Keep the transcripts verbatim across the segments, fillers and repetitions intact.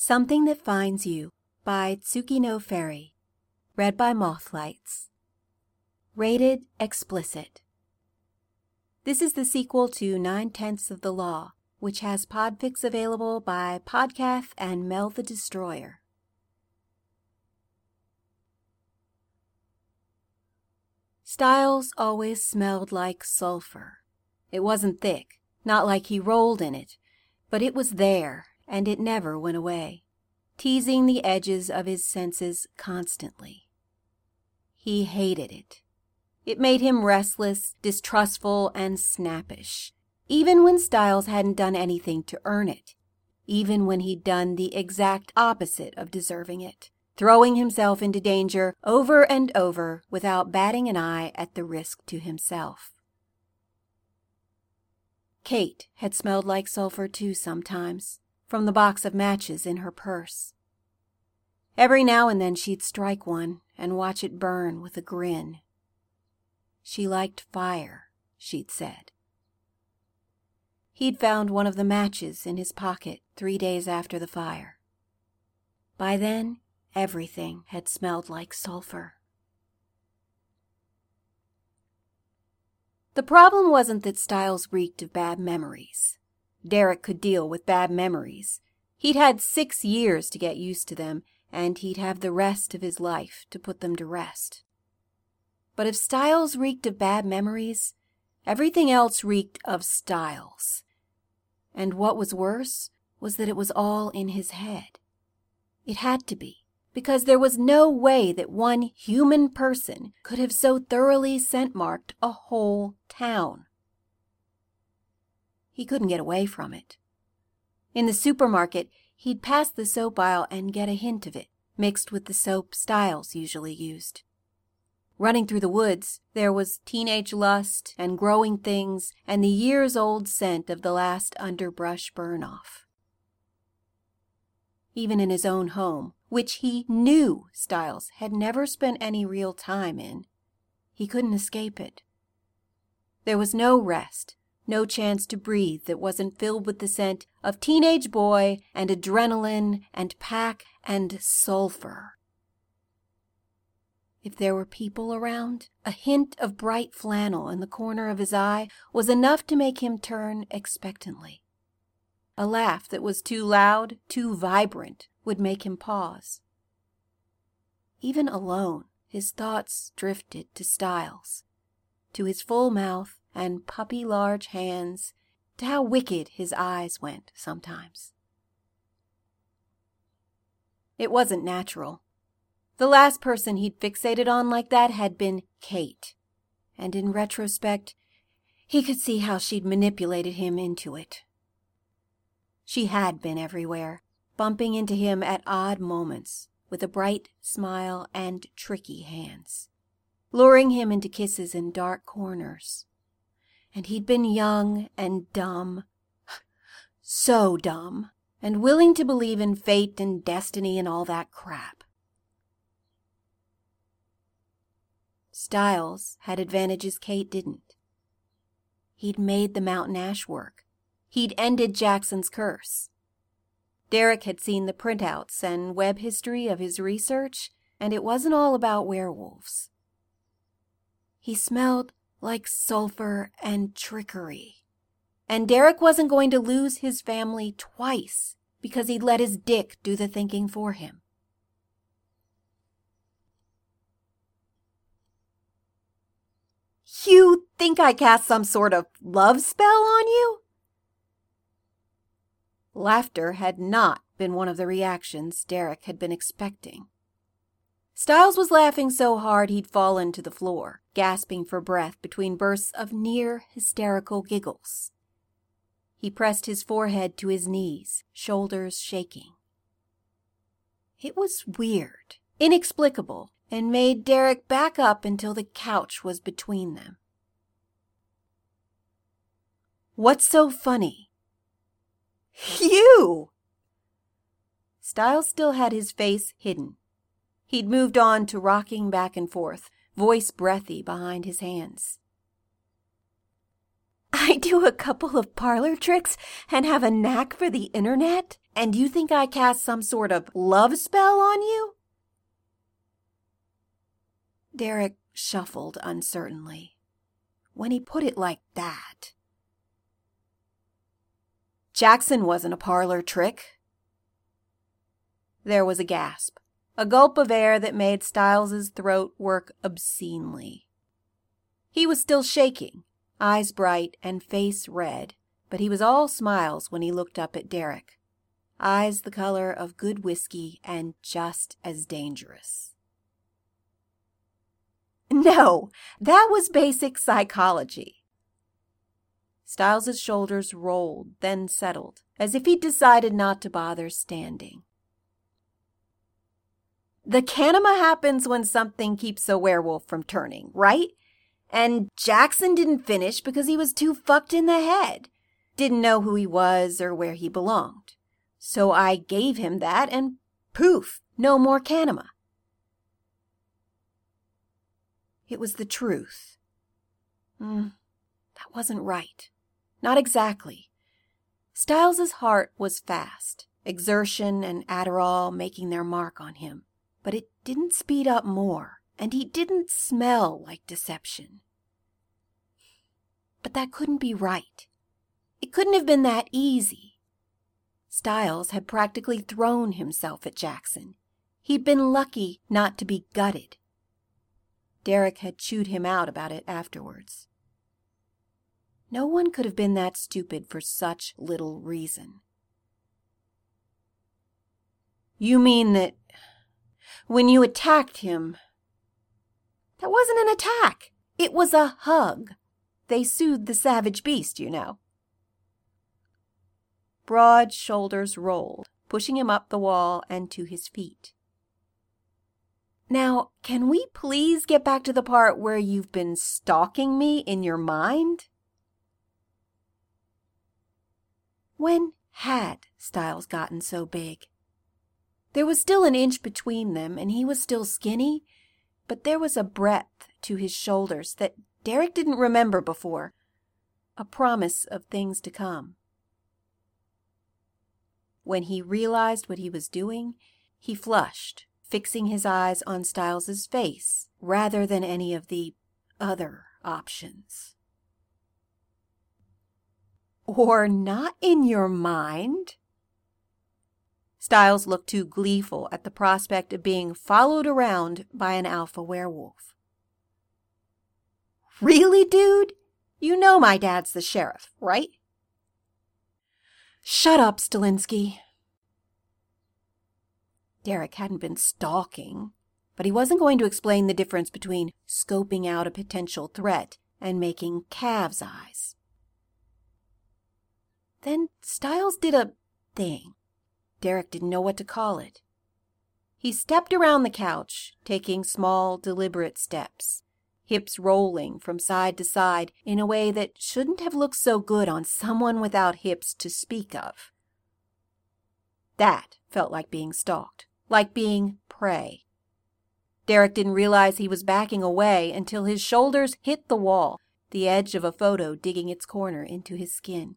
Something That Finds You by Tsukino Ferry. Read by Mothlights. Rated explicit. This is the sequel to Nine-Tenths of the Law, which has podfics available by Podcath and Mel the Destroyer. Styles always smelled like sulfur. It wasn't thick, not like he rolled in it, but it was there, and it never went away, teasing the edges of his senses constantly. He hated it. It made him restless, distrustful, and snappish, even when Styles hadn't done anything to earn it, even when he'd done the exact opposite of deserving it, throwing himself into danger over and over without batting an eye at the risk to himself. Kate had smelled like sulfur too sometimes, from the box of matches in her purse. Every now and then she'd strike one and watch it burn with a grin. She liked fire, she'd said. He'd found one of the matches in his pocket three days after the fire. By then, everything had smelled like sulfur. The problem wasn't that Styles reeked of bad memories. Derek could deal with bad memories. He'd had six years to get used to them, and he'd have the rest of his life to put them to rest. But if Styles reeked of bad memories, everything else reeked of Styles. And what was worse was that it was all in his head. It had to be, because there was no way that one human person could have so thoroughly scent-marked a whole town. He couldn't get away from it. In the supermarket, he'd pass the soap aisle and get a hint of it, mixed with the soap Styles usually used. Running through the woods, there was teenage lust and growing things and the years-old scent of the last underbrush burn-off. Even in his own home, which he knew Styles had never spent any real time in, he couldn't escape it. There was no rest, no chance to breathe that wasn't filled with the scent of teenage boy and adrenaline and pack and sulfur. If there were people around, a hint of bright flannel in the corner of his eye was enough to make him turn expectantly. A laugh that was too loud, too vibrant, would make him pause. Even alone, his thoughts drifted to Styles, to his full mouth and puppy-large hands, to how wicked his eyes went sometimes. It wasn't natural. The last person he'd fixated on like that had been Kate, and in retrospect, he could see how she'd manipulated him into it. She had been everywhere, bumping into him at odd moments, with a bright smile and tricky hands, luring him into kisses in dark corners. And he'd been young and dumb, so dumb, and willing to believe in fate and destiny and all that crap. Styles had advantages Kate didn't. He'd made the Mountain Ash work. He'd ended Jackson's curse. Derek had seen the printouts and web history of his research, and it wasn't all about werewolves. He smelled like sulfur and trickery. And Derek wasn't going to lose his family twice because he'd let his dick do the thinking for him. You think I cast some sort of love spell on you? Laughter had not been one of the reactions Derek had been expecting. Styles was laughing so hard he'd fallen to the floor, gasping for breath between bursts of near-hysterical giggles. He pressed his forehead to his knees, shoulders shaking. It was weird, inexplicable, and made Derek back up until the couch was between them. What's so funny? You! Styles still had his face hidden. He'd moved on to rocking back and forth, voice breathy behind his hands. I do a couple of parlor tricks and have a knack for the internet? And you think I cast some sort of love spell on you? Derek shuffled uncertainly. When he put it like that. Jackson wasn't a parlor trick. There was a gasp, a gulp of air that made Stiles's throat work obscenely. He was still shaking, eyes bright and face red, but he was all smiles when he looked up at Derek. Eyes the color of good whiskey and just as dangerous. No, that was basic psychology. Stiles's shoulders rolled, then settled, as if he'd decided not to bother standing. The kanima happens when something keeps a werewolf from turning, right? And Jackson didn't finish because he was too fucked in the head. Didn't know who he was or where he belonged. So I gave him that and poof, no more kanima. It was the truth. Mm, that wasn't right. Not exactly. Stiles's heart was fast, exertion and Adderall making their mark on him. But it didn't speed up more, and he didn't smell like deception. But that couldn't be right. It couldn't have been that easy. Stiles had practically thrown himself at Jackson. He'd been lucky not to be gutted. Derek had chewed him out about it afterwards. No one could have been that stupid for such little reason. You mean that when you attacked him, that wasn't an attack. It was a hug. They soothed the savage beast, you know. Broad shoulders rolled, pushing him up the wall and to his feet. Now, can we please get back to the part where you've been stalking me in your mind? When had Stiles gotten so big? There was still an inch between them, and he was still skinny, but there was a breadth to his shoulders that Derek didn't remember before, a promise of things to come. When he realized what he was doing, he flushed, fixing his eyes on Stiles's face rather than any of the other options. Or not in your mind? Stiles looked too gleeful at the prospect of being followed around by an alpha werewolf. Really, dude? You know my dad's the sheriff, right? Shut up, Stilinski. Derek hadn't been stalking, but he wasn't going to explain the difference between scoping out a potential threat and making calves' eyes. Then Stiles did a thing. Derek didn't know what to call it. He stepped around the couch, taking small, deliberate steps, hips rolling from side to side in a way that shouldn't have looked so good on someone without hips to speak of. That felt like being stalked, like being prey. Derek didn't realize he was backing away until his shoulders hit the wall, the edge of a photo digging its corner into his skin.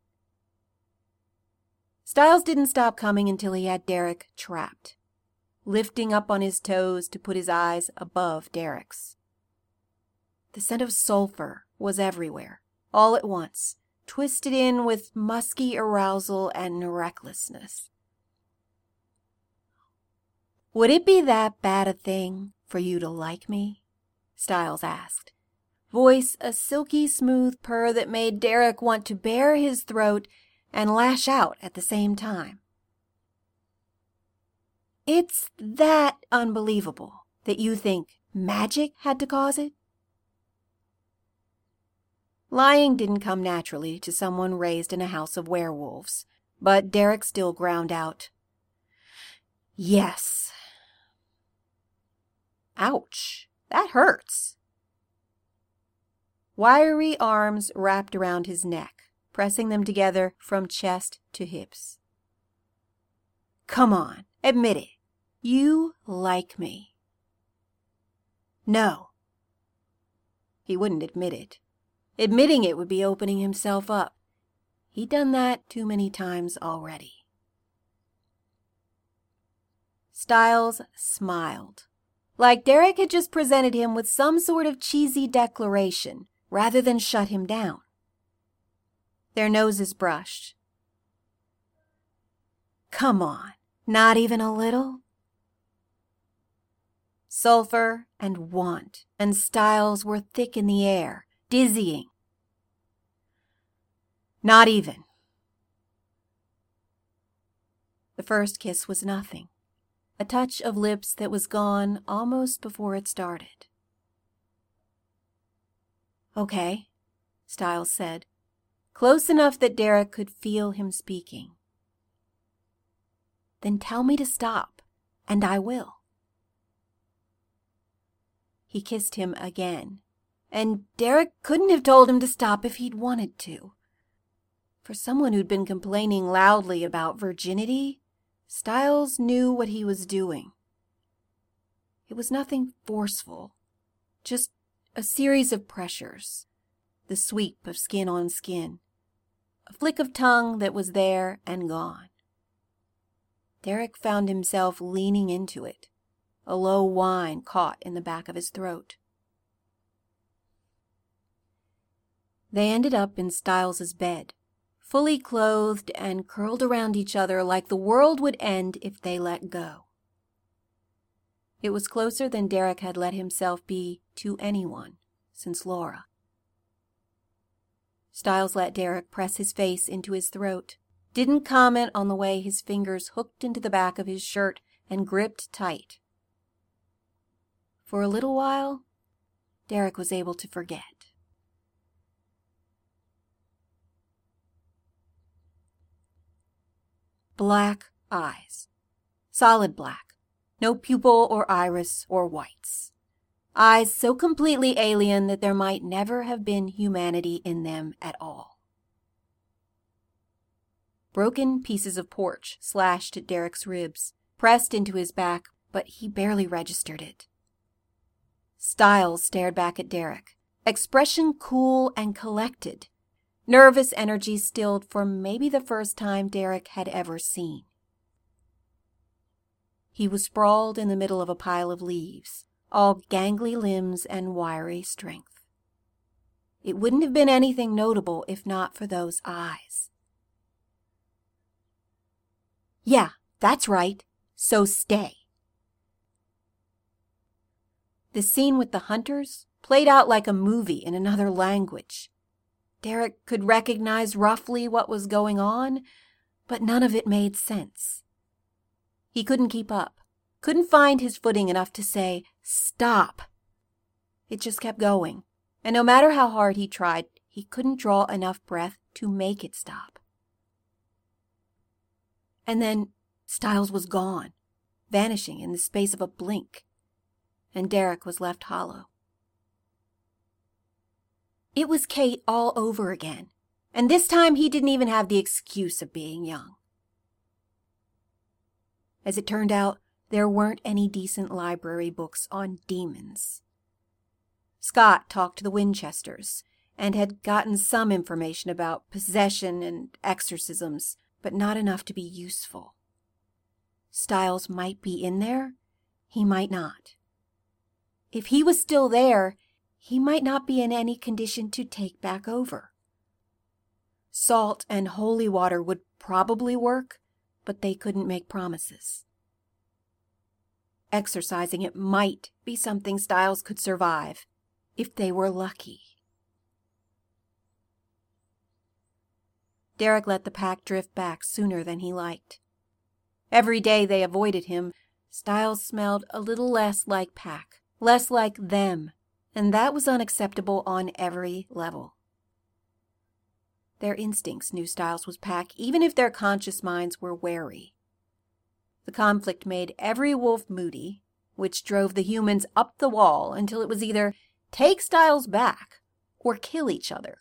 Stiles didn't stop coming until he had Derek trapped, lifting up on his toes to put his eyes above Derek's. The scent of sulfur was everywhere, all at once, twisted in with musky arousal and recklessness. Would it be that bad a thing for you to like me? Stiles asked, voice a silky smooth purr that made Derek want to bare his throat and lash out at the same time. It's that unbelievable that you think magic had to cause it? Lying didn't come naturally to someone raised in a house of werewolves, but Derek still ground out, yes. Ouch, that hurts. Wiry arms wrapped around his neck, pressing them together from chest to hips. Come on, admit it. You like me. No. He wouldn't admit it. Admitting it would be opening himself up. He'd done that too many times already. Stiles smiled, like Derek had just presented him with some sort of cheesy declaration rather than shut him down. Their noses brushed. Come on, not even a little? Sulfur and want and Stiles were thick in the air, dizzying. Not even. The first kiss was nothing, a touch of lips that was gone almost before it started. Okay, Stiles said, close enough that Derek could feel him speaking. Then tell me to stop, and I will. He kissed him again, and Derek couldn't have told him to stop if he'd wanted to. For someone who'd been complaining loudly about virginity, Stiles knew what he was doing. It was nothing forceful, just a series of pressures, the sweep of skin on skin, a flick of tongue that was there and gone. Derek found himself leaning into it, a low whine caught in the back of his throat. They ended up in Stiles's bed, fully clothed and curled around each other like the world would end if they let go. It was closer than Derek had let himself be to anyone since Laura. Stiles let Derek press his face into his throat, didn't comment on the way his fingers hooked into the back of his shirt and gripped tight. For a little while, Derek was able to forget. Black eyes. Solid black. No pupil or iris or whites. Eyes so completely alien that there might never have been humanity in them at all. Broken pieces of porch slashed at Derek's ribs, pressed into his back, but he barely registered it. Stiles stared back at Derek, expression cool and collected, nervous energy stilled for maybe the first time Derek had ever seen. He was sprawled in the middle of a pile of leaves, all gangly limbs and wiry strength. It wouldn't have been anything notable if not for those eyes. Yeah, that's right. So stay. The scene with the hunters played out like a movie in another language. Derek could recognize roughly what was going on, but none of it made sense. He couldn't keep up, couldn't find his footing enough to say, stop. It just kept going, and no matter how hard he tried, he couldn't draw enough breath to make it stop. And then Stiles was gone, vanishing in the space of a blink, and Derek was left hollow. It was Kate all over again, and this time he didn't even have the excuse of being young. As it turned out, there weren't any decent library books on demons. Scott talked to the Winchesters and had gotten some information about possession and exorcisms, but not enough to be useful. Stiles might be in there, he might not. If he was still there, he might not be in any condition to take back over. Salt and holy water would probably work, but they couldn't make promises. Exorcising it might be something Stiles could survive, if they were lucky. Derek let the pack drift back sooner than he liked. Every day they avoided him, Stiles smelled a little less like pack, less like them, and that was unacceptable on every level. Their instincts knew Stiles was pack, even if their conscious minds were wary. The conflict made every wolf moody, which drove the humans up the wall until it was either take Stiles back or kill each other.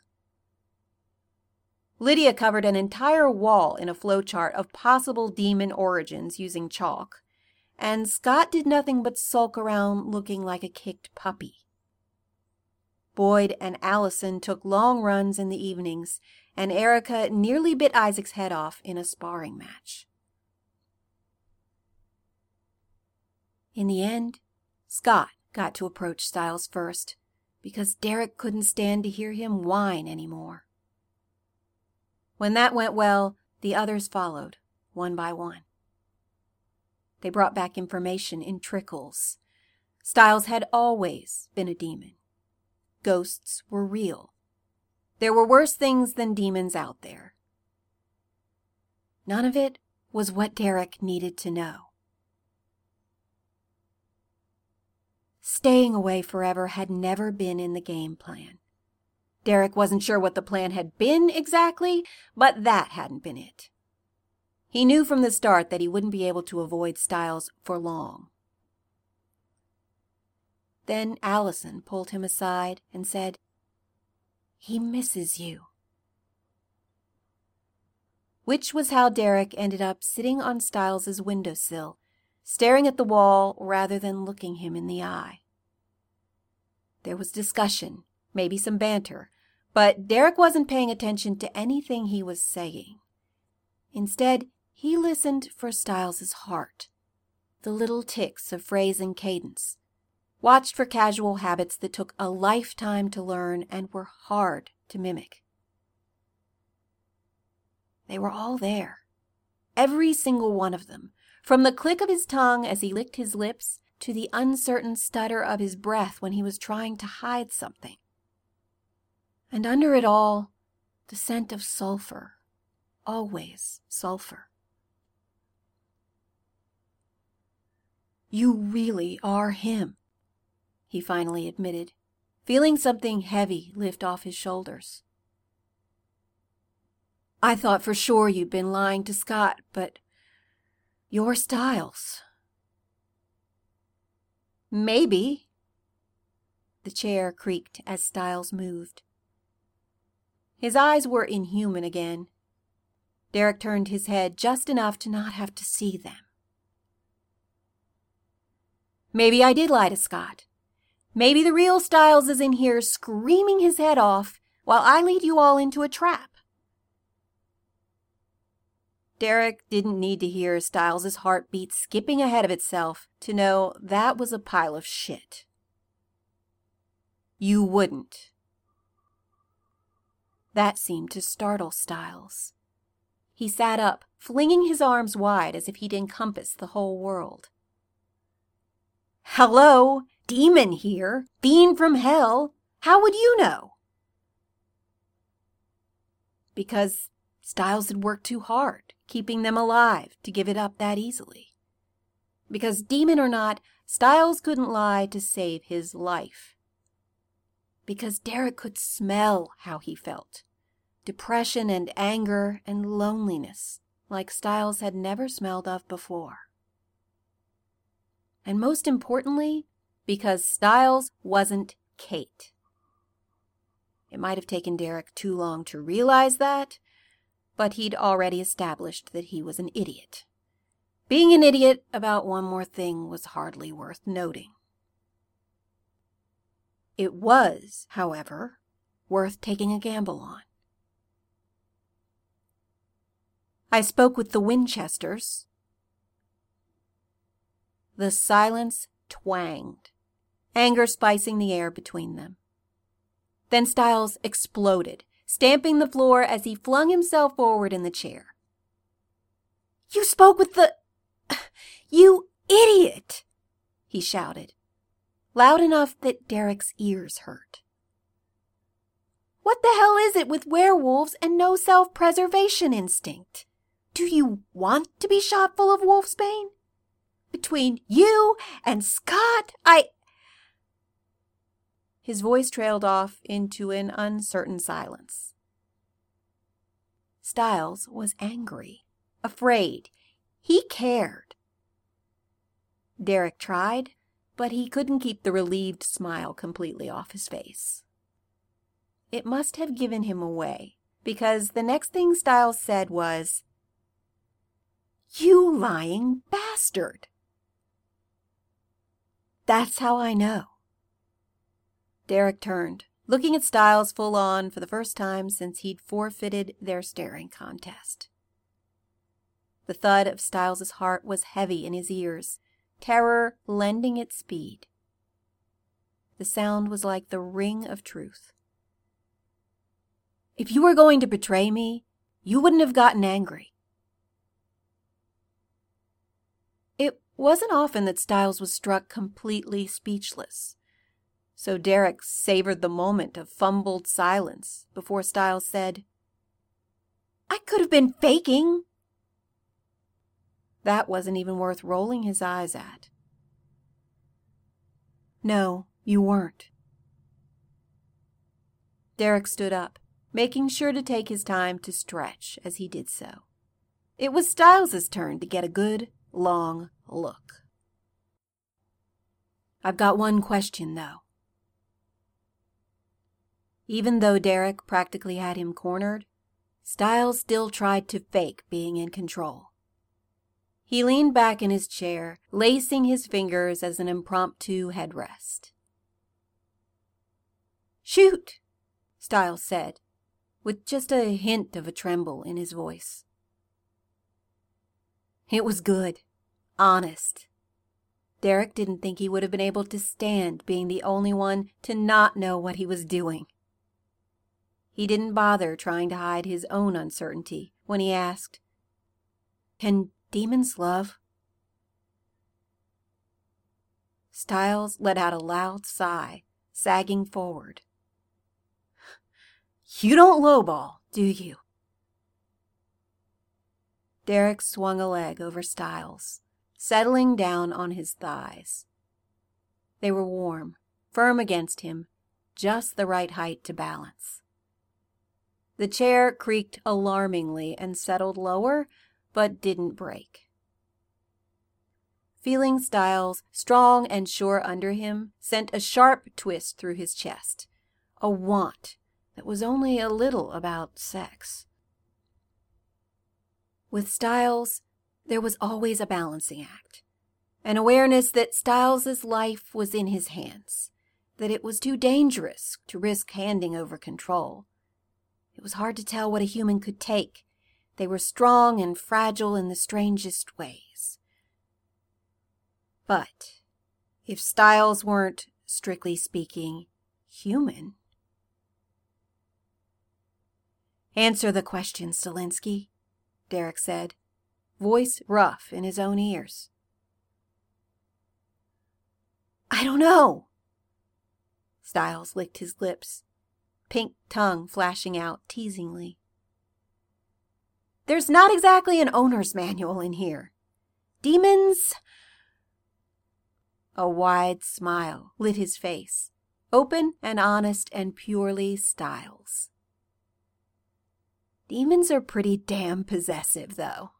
Lydia covered an entire wall in a flowchart of possible demon origins using chalk, and Scott did nothing but sulk around looking like a kicked puppy. Boyd and Allison took long runs in the evenings, and Erica nearly bit Isaac's head off in a sparring match. In the end, Scott got to approach Stiles first, because Derek couldn't stand to hear him whine anymore. When that went well, the others followed, one by one. They brought back information in trickles. Stiles had always been a demon. Ghosts were real. There were worse things than demons out there. None of it was what Derek needed to know. Staying away forever had never been in the game plan. Derek wasn't sure what the plan had been exactly, but that hadn't been it. He knew from the start that he wouldn't be able to avoid Stiles for long. Then Allison pulled him aside and said, "He misses you." Which was how Derek ended up sitting on Stiles's windowsill, staring at the wall rather than looking him in the eye. There was discussion, maybe some banter, but Derek wasn't paying attention to anything he was saying. Instead, he listened for Stiles's heart, the little ticks of phrase and cadence, watched for casual habits that took a lifetime to learn and were hard to mimic. They were all there, every single one of them, from the click of his tongue as he licked his lips to the uncertain stutter of his breath when he was trying to hide something. And under it all, the scent of sulfur, always sulfur. "You really are him," he finally admitted, feeling something heavy lift off his shoulders. "I thought for sure you'd been lying to Scott, but you're Stiles." "Maybe." The chair creaked as Stiles moved. His eyes were inhuman again. Derek turned his head just enough to not have to see them. "Maybe I did lie to Scott. Maybe the real Stiles is in here screaming his head off while I lead you all into a trap." Derek didn't need to hear Stiles's heartbeat skipping ahead of itself to know that was a pile of shit. "You wouldn't." That seemed to startle Stiles. He sat up, flinging his arms wide as if he'd encompassed the whole world. "Hello, demon here, fiend from hell. How would you know?" Because Stiles had worked too hard, keeping them alive, to give it up that easily. Because, demon or not, Stiles couldn't lie to save his life. Because Derek could smell how he felt. Depression and anger and loneliness, like Stiles had never smelled of before. And most importantly, because Stiles wasn't Kate. It might have taken Derek too long to realize that, but he'd already established that he was an idiot. Being an idiot about one more thing was hardly worth noting. It was, however, worth taking a gamble on. "I spoke with the Winchesters." The silence twanged, anger spicing the air between them. Then Stiles exploded, stamping the floor as he flung himself forward in the chair. "You spoke with the... You idiot!" he shouted, loud enough that Derek's ears hurt. "What the hell is it with werewolves and no self-preservation instinct? Do you want to be shot full of wolfsbane? Between you and Scott, I..." His voice trailed off into an uncertain silence. Stiles was angry, afraid. He cared. Derek tried, but he couldn't keep the relieved smile completely off his face. It must have given him away, because the next thing Stiles said was, "You lying bastard." "That's how I know." Derek turned, looking at Styles full on for the first time since he'd forfeited their staring contest. The thud of Styles's heart was heavy in his ears, terror lending it speed. The sound was like the ring of truth. If you were going to betray me, you wouldn't have gotten angry. It wasn't often that Styles was struck completely speechless, so Derek savored the moment of fumbled silence before Styles said, "I could have been faking." That wasn't even worth rolling his eyes at. "No, you weren't." Derek stood up, making sure to take his time to stretch as he did so. It was Styles's turn to get a good, long look. "I've got one question, though." Even though Derek practically had him cornered, Styles still tried to fake being in control. He leaned back in his chair, lacing his fingers as an impromptu headrest. "Shoot," Styles said, with just a hint of a tremble in his voice. It was good. Honest. Derek didn't think he would have been able to stand being the only one to not know what he was doing. He didn't bother trying to hide his own uncertainty when he asked, "Can demons love?" Styles let out a loud sigh, sagging forward. "You don't lowball, do you?" Derek swung a leg over Styles, settling down on his thighs. They were warm, firm against him, just the right height to balance. The chair creaked alarmingly and settled lower, but didn't break. Feeling Styles strong and sure under him sent a sharp twist through his chest, a want that was only a little about sex. With Styles, there was always a balancing act, an awareness that Styles's life was in his hands, that it was too dangerous to risk handing over control. It was hard to tell what a human could take. They were strong and fragile in the strangest ways. But if Styles weren't, strictly speaking, human... "Answer the question, Stilinski," Derek said, voice rough in his own ears. "I don't know." Styles licked his lips, pink tongue flashing out teasingly. "There's not exactly an owner's manual in here. Demons..." A wide smile lit his face, open and honest and purely Styles. "Demons are pretty damn possessive, though."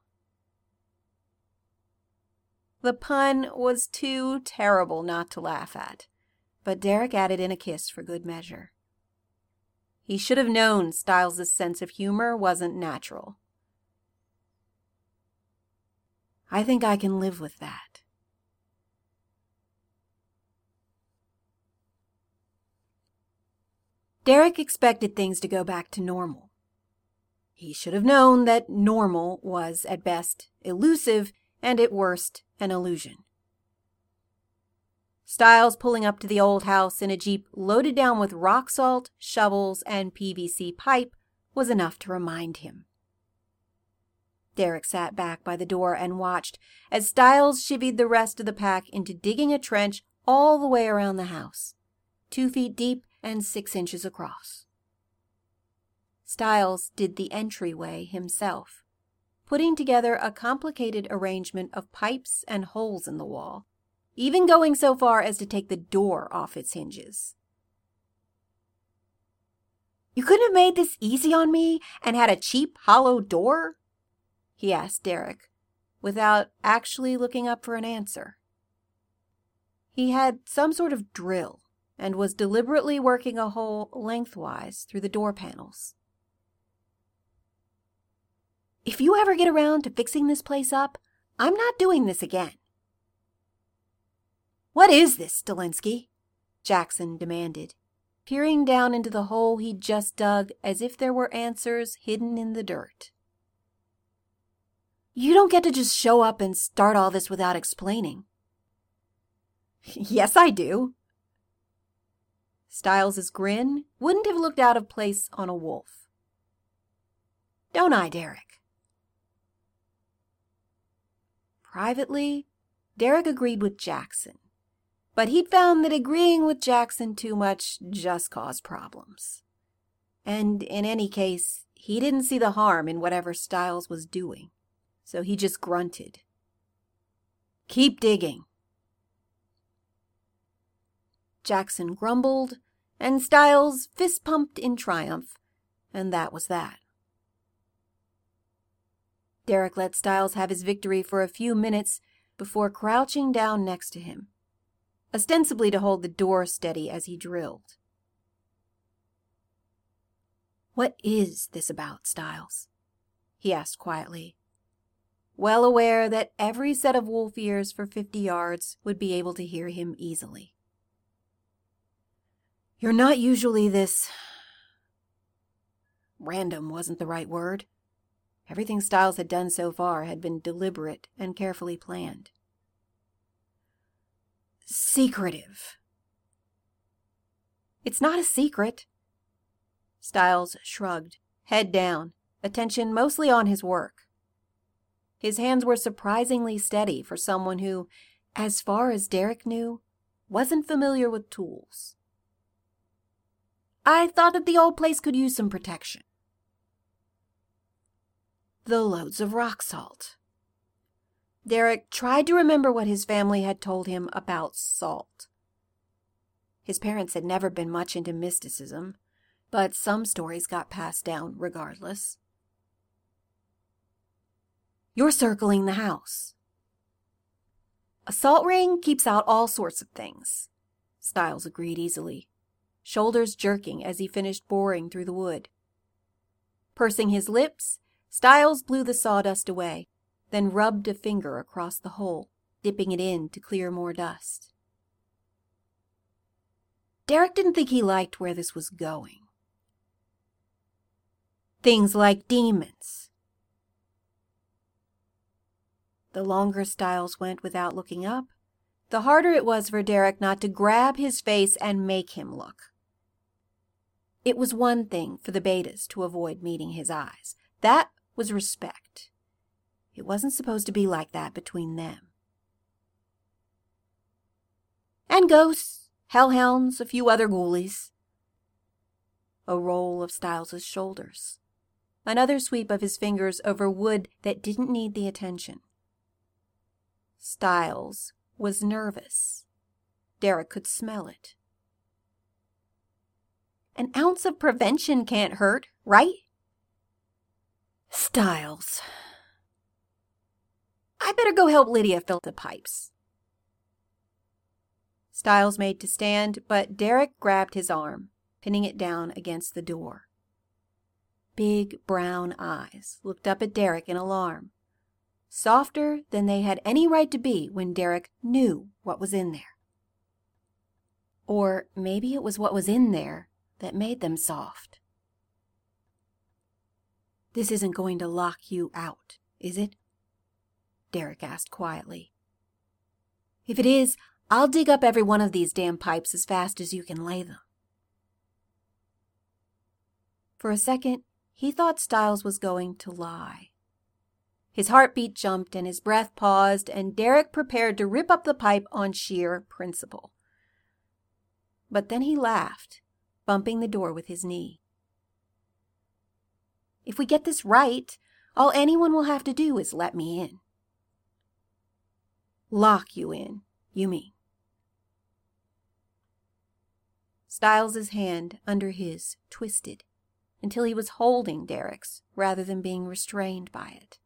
The pun was too terrible not to laugh at, but Derek added in a kiss for good measure. He should have known Styles's sense of humor wasn't natural. "I think I can live with that." Derek expected things to go back to normal. He should have known that normal was, at best, elusive and, at worst, an illusion. Styles pulling up to the old house in a Jeep loaded down with rock salt, shovels, and P V C pipe was enough to remind him. Derek sat back by the door and watched as Styles chivied the rest of the pack into digging a trench all the way around the house, two feet deep and six inches across. Styles did the entryway himself, putting together a complicated arrangement of pipes and holes in the wall, even going so far as to take the door off its hinges. "You couldn't have made this easy on me and had a cheap, hollow door?" he asked Derek, without actually looking up for an answer. He had some sort of drill and was deliberately working a hole lengthwise through the door panels. "If you ever get around to fixing this place up, I'm not doing this again." "What is this, Stilinski?" Jackson demanded. peering down into the hole he'd just dug as if there were answers hidden in the dirt. "You don't get to just show up and start all this without explaining." "Yes, I do." Stiles's grin wouldn't have looked out of place on a wolf. "Don't I, Derek?" Privately, Derek agreed with Jackson, but he'd found that agreeing with Jackson too much just caused problems. And in any case, he didn't see the harm in whatever Stiles was doing, so he just grunted. "Keep digging." Jackson grumbled, and Stiles fist-pumped in triumph, and that was that. Derek let Stiles have his victory for a few minutes before crouching down next to him, ostensibly to hold the door steady as he drilled. "What is this about, Stiles?" he asked quietly, well aware that every set of wolf ears for fifty yards would be able to hear him easily. "You're not usually this... random wasn't the right word. Everything Stiles had done so far had been deliberate and carefully planned. Secretive." "It's not a secret." Stiles shrugged, head down, attention mostly on his work. His hands were surprisingly steady for someone who, as far as Derek knew, wasn't familiar with tools. "I thought that the old place could use some protection." "The loads of rock salt." Derek tried to remember what his family had told him about salt. His parents had never been much into mysticism, but some stories got passed down regardless. "You're circling the house." "A salt ring keeps out all sorts of things," Stiles agreed easily, shoulders jerking as he finished boring through the wood. Pursing his lips, Stiles blew the sawdust away, then rubbed a finger across the hole, dipping it in to clear more dust. Derek didn't think he liked where this was going. "Things like demons." The longer Stiles went without looking up, the harder it was for Derek not to grab his face and make him look. It was one thing for the betas to avoid meeting his eyes. That was respect. It wasn't supposed to be like that between them. "And ghosts, hellhounds, a few other ghoulies." A roll of Stiles's shoulders. Another sweep of his fingers over wood that didn't need the attention. Stiles was nervous. Derek could smell it. "An ounce of prevention can't hurt, right?" "Stiles. I better go help Lydia fill the pipes." Stiles made to stand, but Derek grabbed his arm, pinning it down against the door. Big brown eyes looked up at Derek in alarm, softer than they had any right to be when Derek knew what was in there. Or maybe it was what was in there that made them soft. "This isn't going to lock you out, is it?" Derek asked quietly. "If it is, I'll dig up every one of these damn pipes as fast as you can lay them." For a second, he thought Stiles was going to lie. His heartbeat jumped and his breath paused, and Derek prepared to rip up the pipe on sheer principle. But then he laughed, bumping the door with his knee. "If we get this right, all anyone will have to do is let me in." "Lock you in, you mean?" Stiles's hand under his twisted until he was holding Derek's rather than being restrained by it.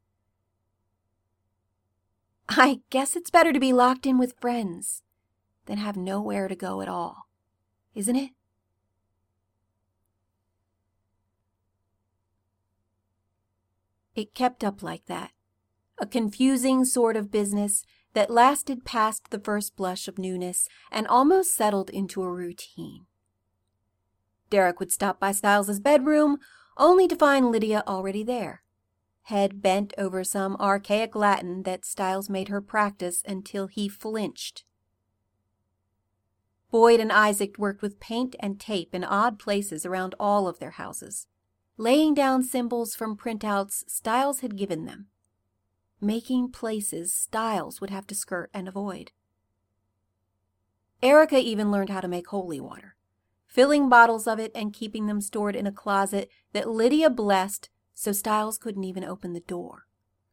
"I guess it's better to be locked in with friends than have nowhere to go at all, isn't it?" It kept up like that, a confusing sort of business that lasted past the first blush of newness and almost settled into a routine. Derek would stop by Styles's bedroom, only to find Lydia already there, head bent over some archaic Latin that Styles made her practice until he flinched. Boyd and Isaac worked with paint and tape in odd places around all of their houses, laying down symbols from printouts Styles had given them, making places Styles would have to skirt and avoid. Erica even learned how to make holy water, filling bottles of it and keeping them stored in a closet that Lydia blessed so Styles couldn't even open the door.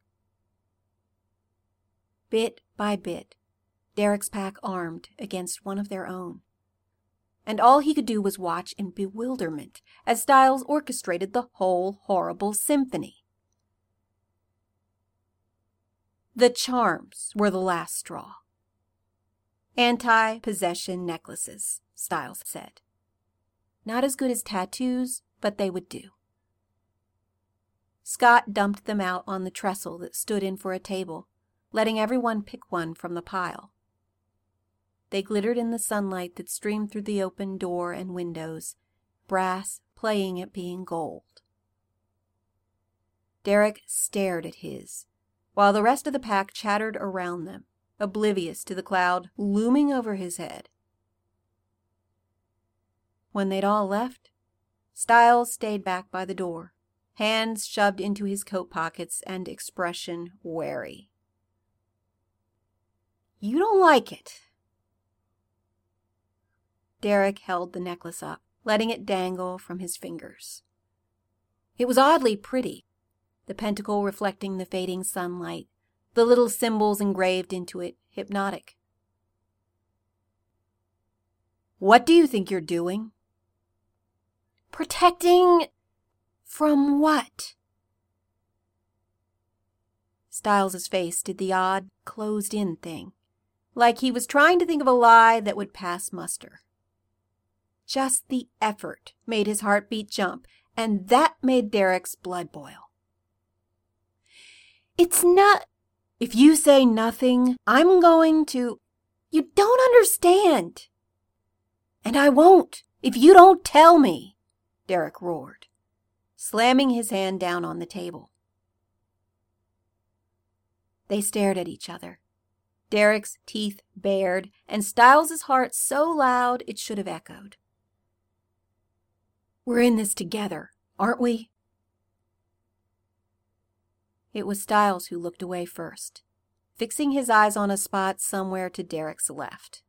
Bit by bit, Derek's pack armed against one of their own, and all he could do was watch in bewilderment as Styles orchestrated the whole horrible symphony. The charms were the last straw. Anti-possession necklaces, Styles said. Not as good as tattoos, but they would do. Scott dumped them out on the trestle that stood in for a table, letting everyone pick one from the pile. They glittered in the sunlight that streamed through the open door and windows, brass playing at being gold. Derek stared at his, while the rest of the pack chattered around them, oblivious to the cloud looming over his head. When they'd all left, Styles stayed back by the door, hands shoved into his coat pockets and expression wary. "You don't like it." Derek held the necklace up, letting it dangle from his fingers. It was oddly pretty, the pentacle reflecting the fading sunlight, the little symbols engraved into it hypnotic. "What do you think you're doing?" "Protecting... from what?" Styles's face did the odd, closed-in thing, like he was trying to think of a lie that would pass muster. Just the effort made his heartbeat jump, and that made Derek's blood boil. "It's not... If you say nothing, I'm going to... You don't understand." "And I won't, if you don't tell me," Derek roared, slamming his hand down on the table. They stared at each other, Derek's teeth bared, and Styles's heart so loud it should have echoed. "We're in this together, aren't we?" It was Styles who looked away first, fixing his eyes on a spot somewhere to Derek's left.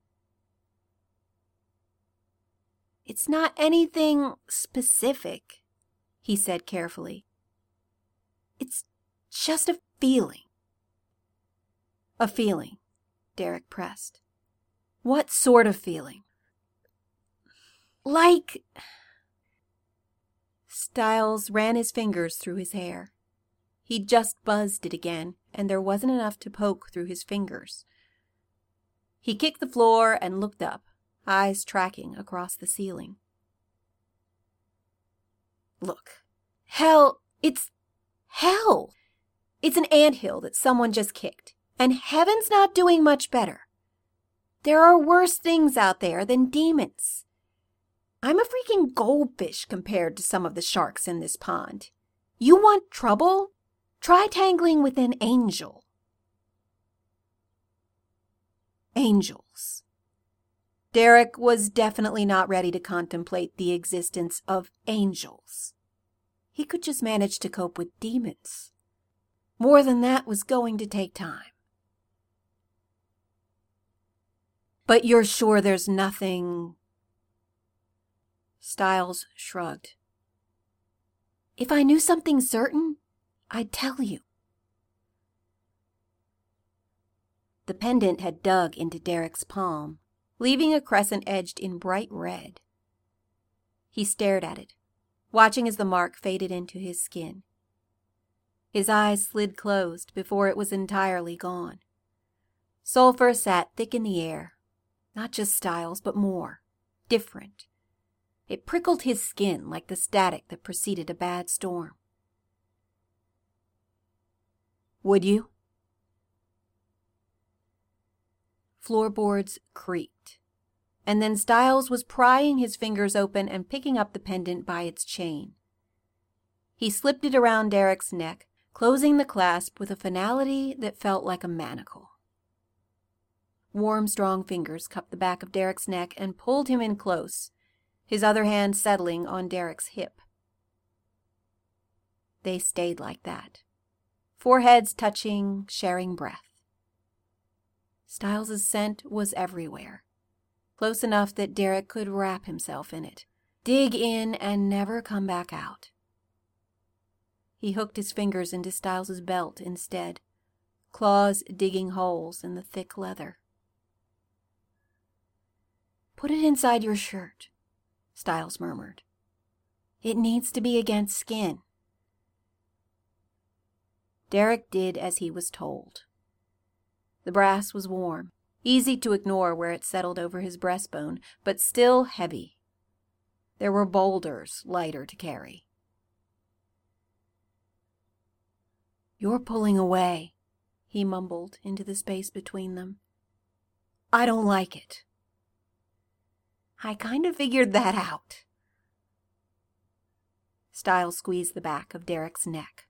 "It's not anything specific," he said carefully. "It's just a feeling." "A feeling," Derek pressed. "What sort of feeling?" "Like..." Styles ran his fingers through his hair. He'd just buzzed it again, and there wasn't enough to poke through his fingers. He kicked the floor and looked up, eyes tracking across the ceiling. "Look, hell, it's hell. It's an anthill that someone just kicked, and heaven's not doing much better. There are worse things out there than demons. I'm a freaking goldfish compared to some of the sharks in this pond. You want trouble? Try tangling with an angel." Angels. Derek was definitely not ready to contemplate the existence of angels. He could just manage to cope with demons. More than that was going to take time. "But you're sure there's nothing..." Styles shrugged. "If I knew something certain, I'd tell you." The pendant had dug into Derek's palm, leaving a crescent edged in bright red. He stared at it, watching as the mark faded into his skin. His eyes slid closed before it was entirely gone. Sulfur sat thick in the air, not just Styles, but more, different. It prickled his skin like the static that preceded a bad storm. "Would you?" Floorboards creaked. and then Styles was prying his fingers open and picking up the pendant by its chain. He slipped it around Derek's neck, closing the clasp with a finality that felt like a manacle. Warm, strong fingers cupped the back of Derek's neck and pulled him in close, his other hand settling on Derek's hip. They stayed like that, foreheads touching, sharing breath. Styles's scent was everywhere, close enough that Derek could wrap himself in it, dig in and never come back out. He hooked his fingers into Styles's belt instead, claws digging holes in the thick leather. "Put it inside your shirt," Styles murmured. "It needs to be against skin." Derek did as he was told. The brass was warm, easy to ignore where it settled over his breastbone, but still heavy. There were boulders lighter to carry. "You're pulling away," he mumbled into the space between them. "I don't like it." "I kind of figured that out." Styles squeezed the back of Derek's neck.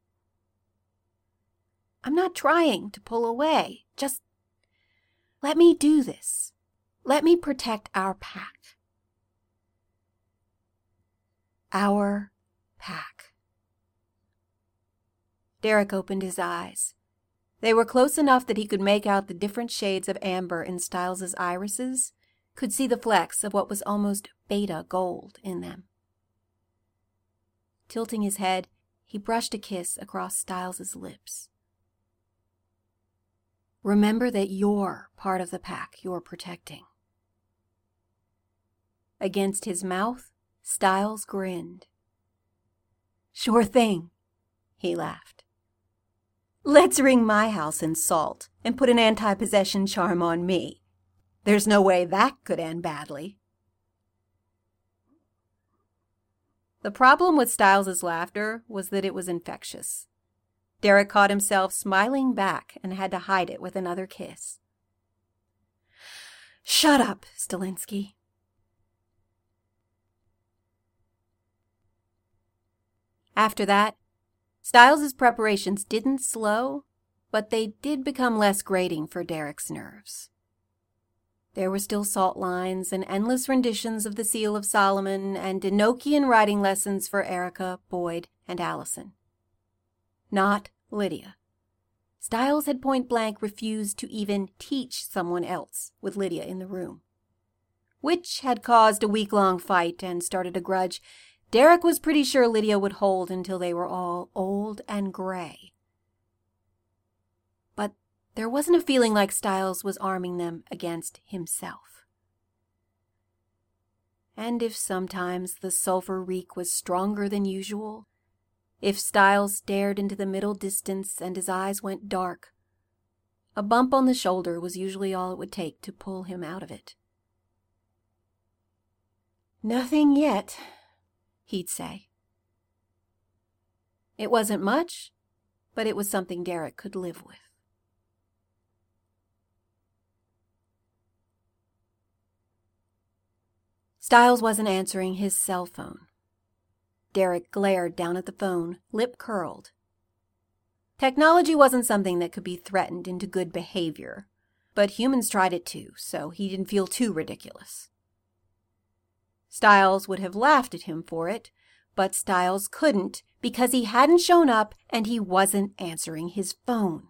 "I'm not trying to pull away. Just let me do this. Let me protect our pack." Our pack. Derek opened his eyes. They were close enough that he could make out the different shades of amber in Styles's irises, could see the flecks of what was almost beta gold in them. Tilting his head, he brushed a kiss across Styles's lips. "Remember that you're part of the pack you're protecting." Against his mouth, Styles grinned. "Sure thing," he laughed. "Let's ring my house in salt and put an anti-possession charm on me. There's no way that could end badly." The problem with Styles's laughter was that it was infectious. Derek caught himself smiling back and had to hide it with another kiss. "Shut up, Stilinski." After that, Styles's preparations didn't slow, but they did become less grating for Derek's nerves. There were still salt lines and endless renditions of the Seal of Solomon and Enochian writing lessons for Erica, Boyd, and Allison. Not Lydia. Styles had point-blank refused to even teach someone else with Lydia in the room, which had caused a week-long fight and started a grudge Derek was pretty sure Lydia would hold until they were all old and gray. But there wasn't a feeling like Styles was arming them against himself. And if sometimes the sulfur reek was stronger than usual, if Styles stared into the middle distance and his eyes went dark, a bump on the shoulder was usually all it would take to pull him out of it. "Nothing yet," he'd say. It wasn't much, but it was something Derek could live with. Styles wasn't answering his cell phone. Derek glared down at the phone, lip curled. Technology wasn't something that could be threatened into good behavior, but humans tried it too, so he didn't feel too ridiculous. Styles would have laughed at him for it, but Styles couldn't because he hadn't shown up and he wasn't answering his phone.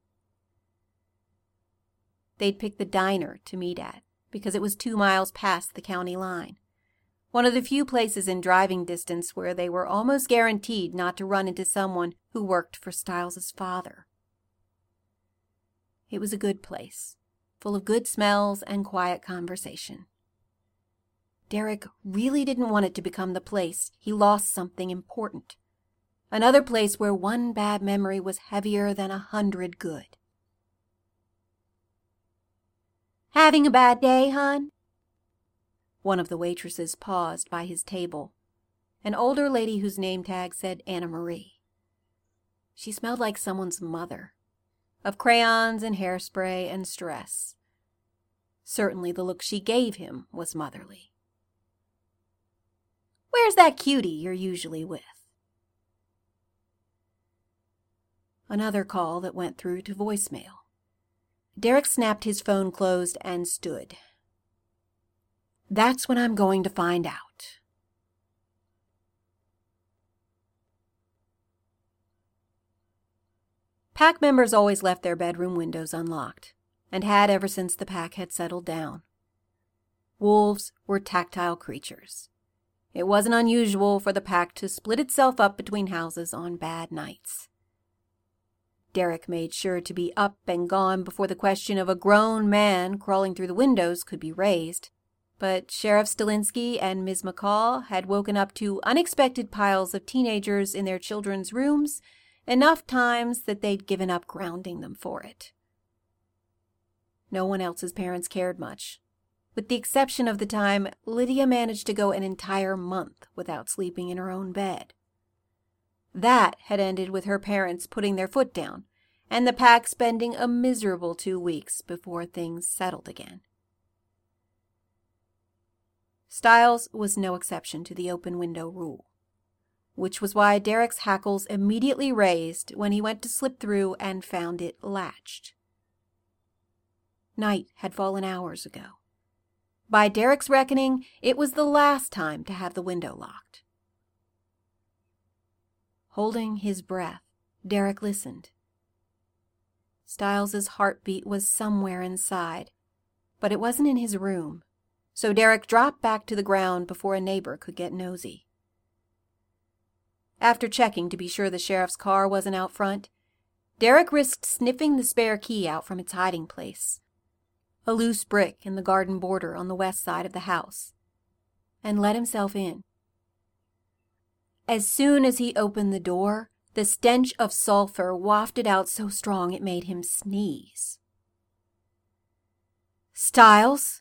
They'd picked the diner to meet at because it was two miles past the county line, one of the few places in driving distance where they were almost guaranteed not to run into someone who worked for Styles's father. It was a good place, full of good smells and quiet conversation. Derek really didn't want it to become the place he lost something important, another place where one bad memory was heavier than a hundred good. "Having a bad day, hon?" One of the waitresses paused by his table, an older lady whose name tag said Anna Marie. She smelled like someone's mother, of crayons and hairspray and stress. Certainly the look she gave him was motherly. "Where's that cutie you're usually with?" Another call that went through to voicemail. Derek snapped his phone closed and stood. "That's when I'm going to find out." Pack members always left their bedroom windows unlocked, and had ever since the pack had settled down. Wolves were tactile creatures. It wasn't unusual for the pack to split itself up between houses on bad nights. Derek made sure to be up and gone before the question of a grown man crawling through the windows could be raised, but Sheriff Stilinski and Miz McCall had woken up to unexpected piles of teenagers in their children's rooms enough times that they'd given up grounding them for it. No one else's parents cared much, with the exception of the time Lydia managed to go an entire month without sleeping in her own bed. That had ended with her parents putting their foot down, and the pack spending a miserable two weeks before things settled again. Stiles was no exception to the open window rule, which was why Derek's hackles immediately raised when he went to slip through and found it latched. Night had fallen hours ago. By Derek's reckoning, it was the last time to have the window locked. Holding his breath, Derek listened. Stiles's heartbeat was somewhere inside, but it wasn't in his room, so Derek dropped back to the ground before a neighbor could get nosy. After checking to be sure the sheriff's car wasn't out front, Derek risked sniffing the spare key out from its hiding place, a loose brick in the garden border on the west side of the house, and let himself in. As soon as he opened the door, the stench of sulfur wafted out so strong it made him sneeze. "Stiles?"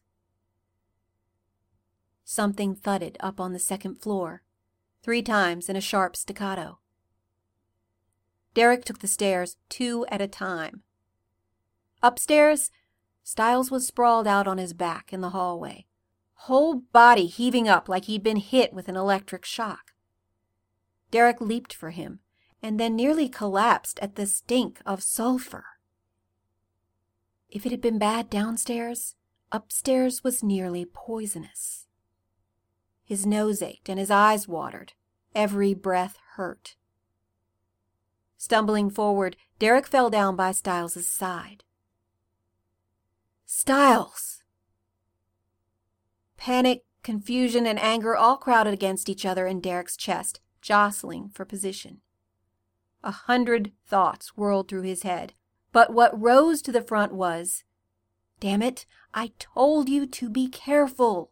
Something thudded up on the second floor, three times in a sharp staccato. Derek took the stairs two at a time. Upstairs, Stiles was sprawled out on his back in the hallway, whole body heaving up like he'd been hit with an electric shock. Derek leaped for him, and then nearly collapsed at the stink of sulfur. If it had been bad downstairs, upstairs was nearly poisonous. His nose ached and his eyes watered. Every breath hurt. Stumbling forward, Derek fell down by Stiles's side. "Stiles!" Panic, confusion, and anger all crowded against each other in Derek's chest, jostling for position. A hundred thoughts whirled through his head, but what rose to the front was, "Damn it, I told you to be careful."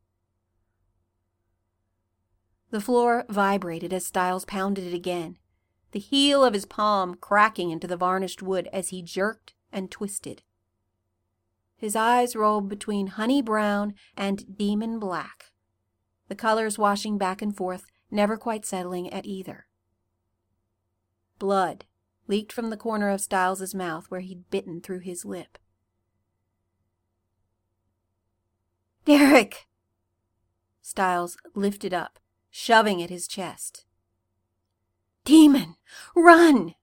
The floor vibrated as Stiles pounded it again, the heel of his palm cracking into the varnished wood as he jerked and twisted. His eyes rolled between honey brown and demon black, the colors washing back and forth, never quite settling at either. Blood leaked from the corner of Stiles's mouth where he'd bitten through his lip. "Derek!" Stiles lifted up, shoving at his chest. "Demon! Run!"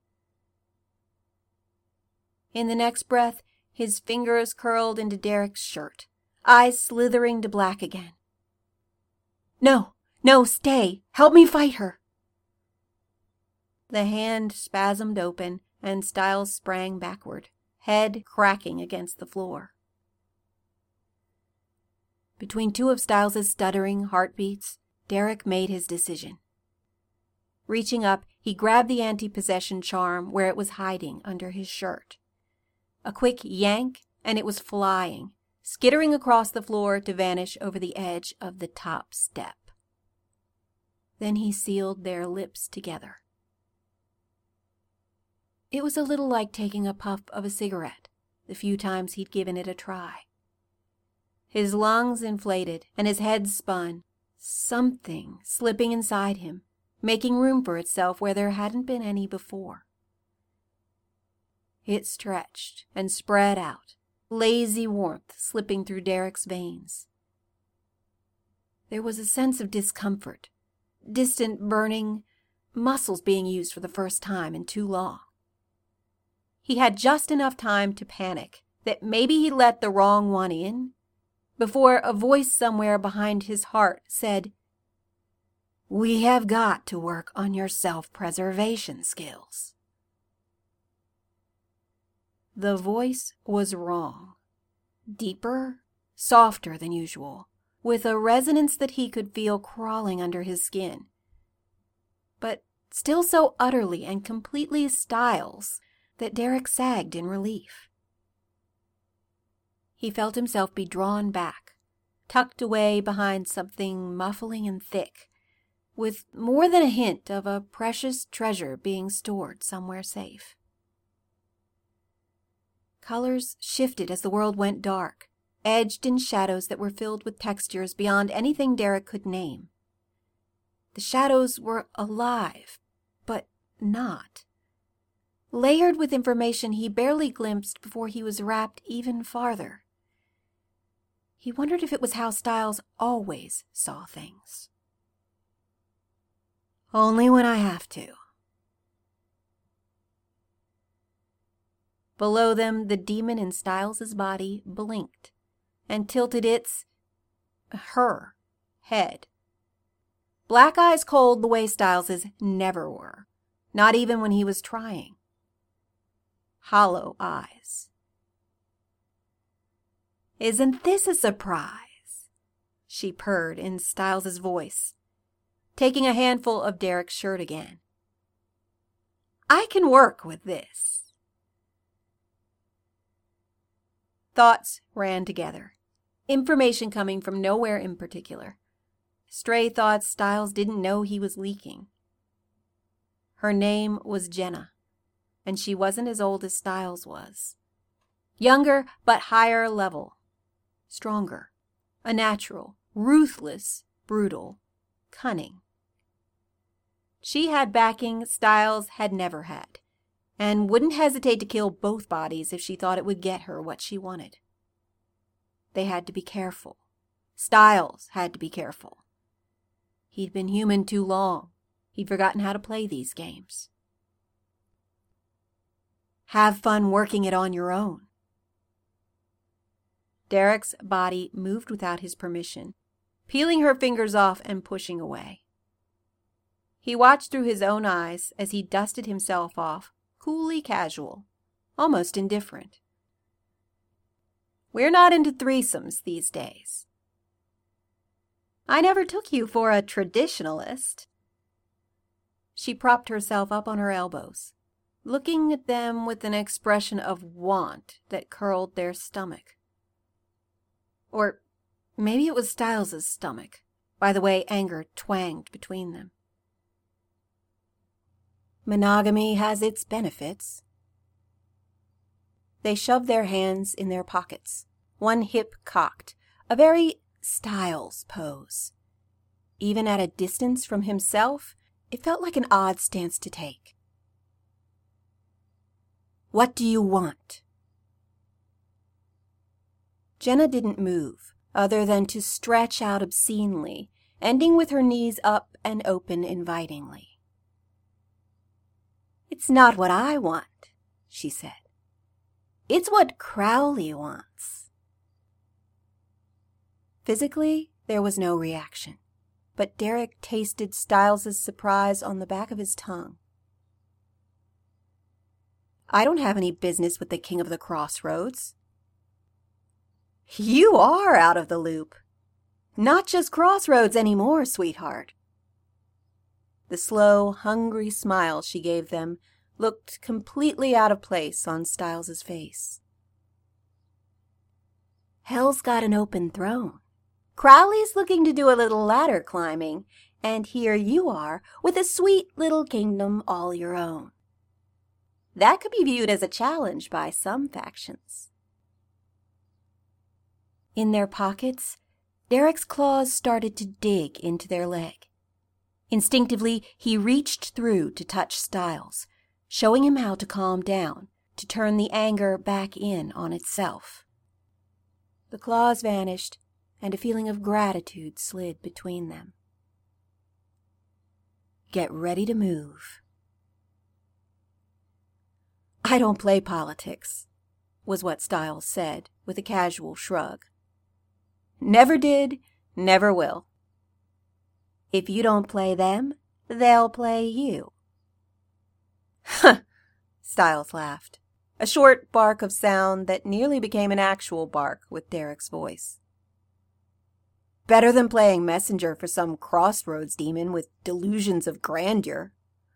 In the next breath, his fingers curled into Derek's shirt, eyes slithering to black again. "No, no, stay! Help me fight her!" The hand spasmed open, and Stiles sprang backward, head cracking against the floor. Between two of Stiles's stuttering heartbeats, Derek made his decision. Reaching up, he grabbed the anti-possession charm where it was hiding under his shirt. A quick yank, and it was flying, skittering across the floor to vanish over the edge of the top step. Then he sealed their lips together. It was a little like taking a puff of a cigarette, the few times he'd given it a try. His lungs inflated, and his head spun, something slipping inside him, making room for itself where there hadn't been any before. It stretched and spread out, lazy warmth slipping through Derek's veins. There was a sense of discomfort, distant burning, muscles being used for the first time in too long. He had just enough time to panic that maybe he let the wrong one in before a voice somewhere behind his heart said, "We have got to work on your self-preservation skills." The voice was wrong, deeper, softer than usual, with a resonance that he could feel crawling under his skin, but still so utterly and completely Styles that Derek sagged in relief. He felt himself be drawn back, tucked away behind something muffling and thick, with more than a hint of a precious treasure being stored somewhere safe. Colors shifted as the world went dark, edged in shadows that were filled with textures beyond anything Derek could name. The shadows were alive, but not. Layered with information he barely glimpsed before he was wrapped even farther. He wondered if it was how Styles always saw things. Only when I have to. Below them, the demon in Styles's body blinked and tilted its, her, head. Black eyes cold the way Styles's never were, not even when he was trying. Hollow eyes. "Isn't this a surprise?" she purred in Styles's voice, taking a handful of Derek's shirt again. "I can work with this." Thoughts ran together, information coming from nowhere in particular. Stray thoughts Styles didn't know he was leaking. Her name was Jenna, and she wasn't as old as Styles was. Younger, but higher level. Stronger. A natural. Ruthless. Brutal. Cunning. She had backing Styles had never had, and wouldn't hesitate to kill both bodies if she thought it would get her what she wanted. They had to be careful. Styles had to be careful. He'd been human too long. He'd forgotten how to play these games. Have fun working it on your own. Derek's body moved without his permission, peeling her fingers off and pushing away. He watched through his own eyes as he dusted himself off, coolly casual, almost indifferent. We're not into threesomes these days. I never took you for a traditionalist. She propped herself up on her elbows, looking at them with an expression of want that curled their stomach. Or maybe it was Styles's stomach, by the way anger twanged between them. Monogamy has its benefits. They shoved their hands in their pockets, one hip cocked, a very Styles pose. Even at a distance from himself, it felt like an odd stance to take. What do you want? Jenna didn't move, other than to stretch out obscenely, ending with her knees up and open invitingly. It's not what I want, she said. It's what Crowley wants. Physically, there was no reaction, but Derek tasted Styles's surprise on the back of his tongue. I don't have any business with the King of the Crossroads. You are out of the loop. Not just Crossroads anymore, sweetheart. The slow, hungry smile she gave them looked completely out of place on Styles's face. Hell's got an open throne. Crowley's looking to do a little ladder climbing, and here you are with a sweet little kingdom all your own. That could be viewed as a challenge by some factions. In their pockets, Derek's claws started to dig into their leg. Instinctively, he reached through to touch Styles, showing him how to calm down, to turn the anger back in on itself. The claws vanished, and a feeling of gratitude slid between them. Get ready to move. I don't play politics, was what Stiles said with a casual shrug. Never did, never will. If you don't play them, they'll play you. Huh, Stiles laughed, a short bark of sound that nearly became an actual bark with Derek's voice. Better than playing messenger for some crossroads demon with delusions of grandeur.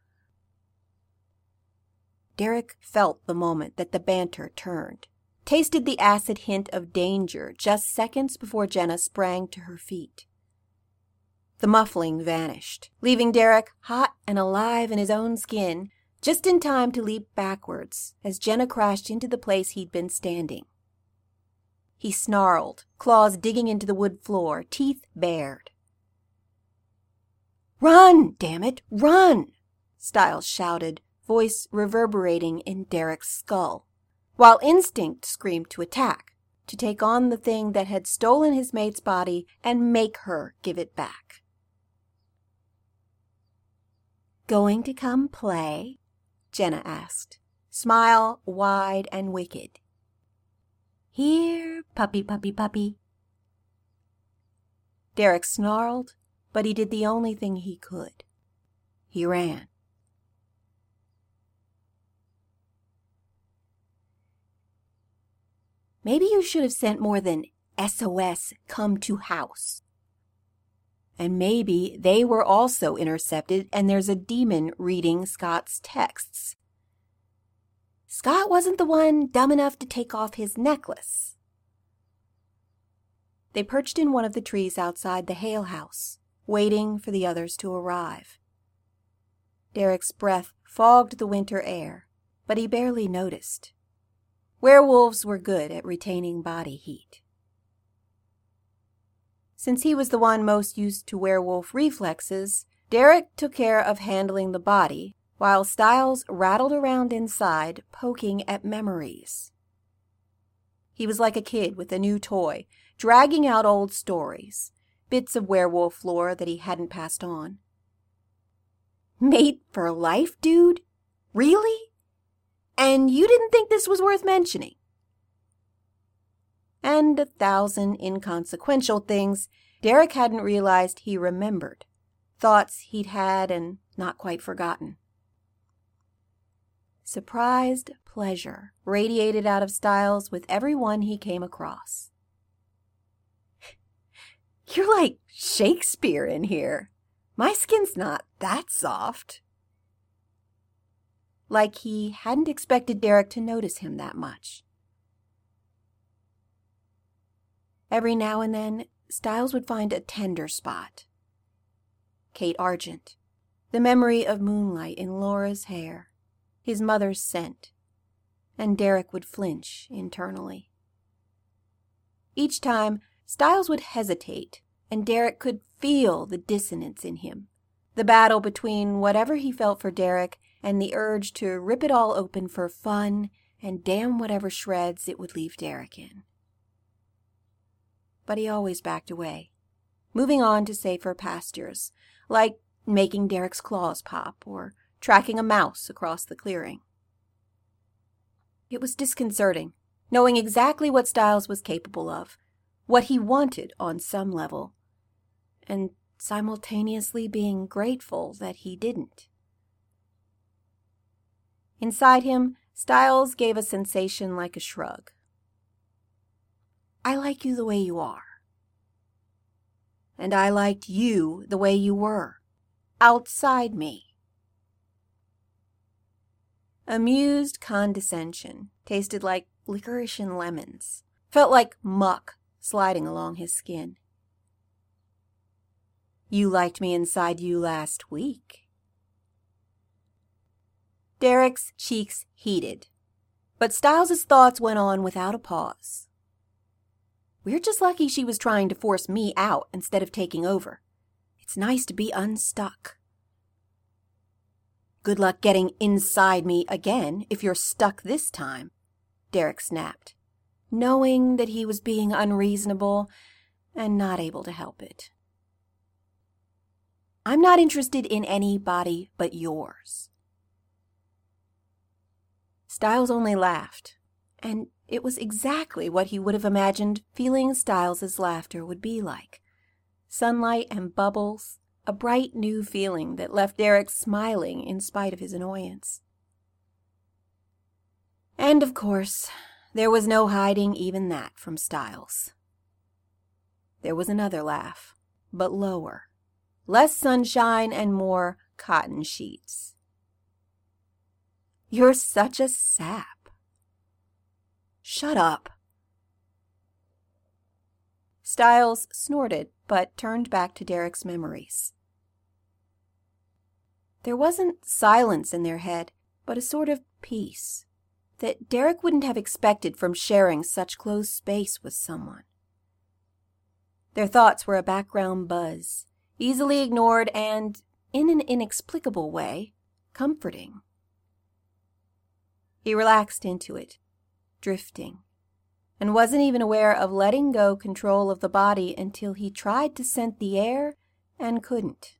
Derek felt the moment that the banter turned, tasted the acid hint of danger just seconds before Jenna sprang to her feet. The muffling vanished, leaving Derek hot and alive in his own skin, just in time to leap backwards as Jenna crashed into the place he'd been standing. He snarled, claws digging into the wood floor, teeth bared. "Run, damn it, run!" Stiles shouted, voice reverberating in Derek's skull, while instinct screamed to attack, to take on the thing that had stolen his mate's body and make her give it back. "Going to come play?" Jenna asked, smile wide and wicked. "Here, puppy, puppy, puppy." Derek snarled, but he did the only thing he could. He ran. Maybe you should have sent more than S O S come to house. And maybe they were also intercepted and there's a demon reading Scott's texts. Scott wasn't the one dumb enough to take off his necklace. They perched in one of the trees outside the Hale house, waiting for the others to arrive. Derek's breath fogged the winter air, but he barely noticed. Werewolves were good at retaining body heat. Since he was the one most used to werewolf reflexes, Derek took care of handling the body, while Stiles rattled around inside, poking at memories. He was like a kid with a new toy, dragging out old stories, bits of werewolf lore that he hadn't passed on. Mate for life, dude? Really? And you didn't think this was worth mentioning? And a thousand inconsequential things Derek hadn't realized he remembered, thoughts he'd had and not quite forgotten. Surprised pleasure radiated out of Stiles with every one he came across. "You're like Shakespeare in here. My skin's not that soft." Like he hadn't expected Derek to notice him that much. Every now and then, Stiles would find a tender spot. Kate Argent, the memory of moonlight in Laura's hair, his mother's scent, and Derek would flinch internally. Each time, Stiles would hesitate, and Derek could feel the dissonance in him, the battle between whatever he felt for Derek and the urge to rip it all open for fun and damn whatever shreds it would leave Derek in. But he always backed away, moving on to safer pastures, like making Derek's claws pop or tracking a mouse across the clearing. It was disconcerting, knowing exactly what Stiles was capable of, what he wanted on some level, and simultaneously being grateful that he didn't. Inside him, Stiles gave a sensation like a shrug. I like you the way you are. And I liked you the way you were, outside me. Amused condescension tasted like licorice and lemons, felt like muck sliding along his skin. You liked me inside you last week. Derek's cheeks heated, but Stiles' thoughts went on without a pause. We're just lucky she was trying to force me out instead of taking over. It's nice to be unstuck. Good luck getting inside me again if you're stuck this time, Derek snapped, knowing that he was being unreasonable and not able to help it. I'm not interested in anybody but yours. Stiles only laughed, and it was exactly what he would have imagined feeling Stiles's laughter would be like. Sunlight and bubbles, a bright new feeling that left Derek smiling in spite of his annoyance. And of course, there was no hiding even that from Stiles. There was another laugh, but lower. Less sunshine and more cotton sheets. You're such a sap. Shut up. Stiles snorted, but turned back to Derek's memories. There wasn't silence in their head, but a sort of peace that Derek wouldn't have expected from sharing such close space with someone. Their thoughts were a background buzz, easily ignored and, in an inexplicable way, comforting. He relaxed into it, drifting, and wasn't even aware of letting go control of the body until he tried to scent the air and couldn't.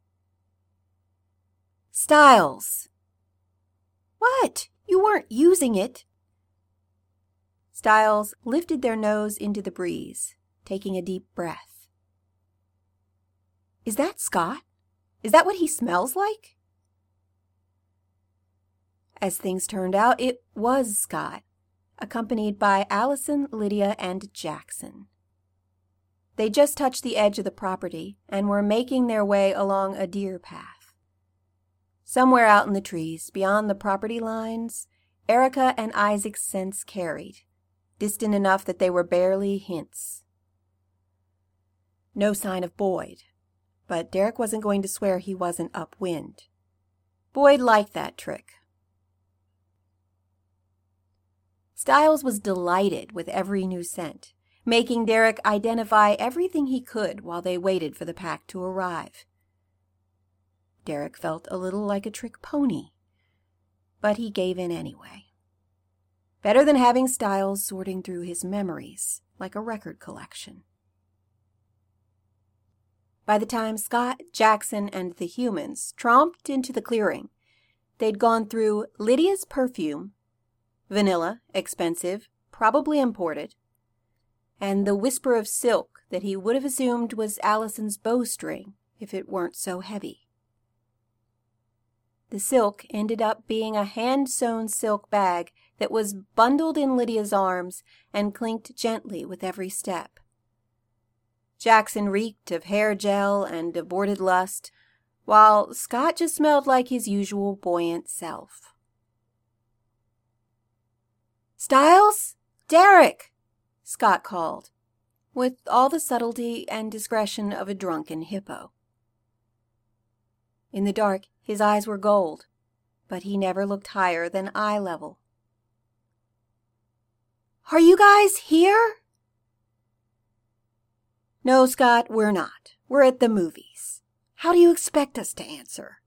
Stiles! What? You weren't using it. Stiles lifted their nose into the breeze, taking a deep breath. Is that Scott? Is that what he smells like? As things turned out, it was Scott, accompanied by Allison, Lydia, and Jackson. They just touched the edge of the property and were making their way along a deer path. Somewhere out in the trees, beyond the property lines, Erica and Isaac's scents carried, distant enough that they were barely hints. No sign of Boyd, but Derek wasn't going to swear he wasn't upwind. Boyd liked that trick. Stiles was delighted with every new scent, making Derek identify everything he could while they waited for the pack to arrive. Derek felt a little like a trick pony, but he gave in anyway. Better than having Stiles sorting through his memories like a record collection. By the time Scott, Jackson, and the humans tromped into the clearing, they'd gone through Lydia's perfume, vanilla, expensive, probably imported, and the whisper of silk that he would have assumed was Allison's bowstring if it weren't so heavy. The silk ended up being a hand-sewn silk bag that was bundled in Lydia's arms and clinked gently with every step. Jackson reeked of hair gel and aborted lust, while Scott just smelled like his usual buoyant self. "Stiles? Derek!" Scott called, with all the subtlety and discretion of a drunken hippo. In the dark, his eyes were gold, but he never looked higher than eye level. "Are you guys here?" "No, Scott, we're not. We're at the movies. How do you expect us to answer?"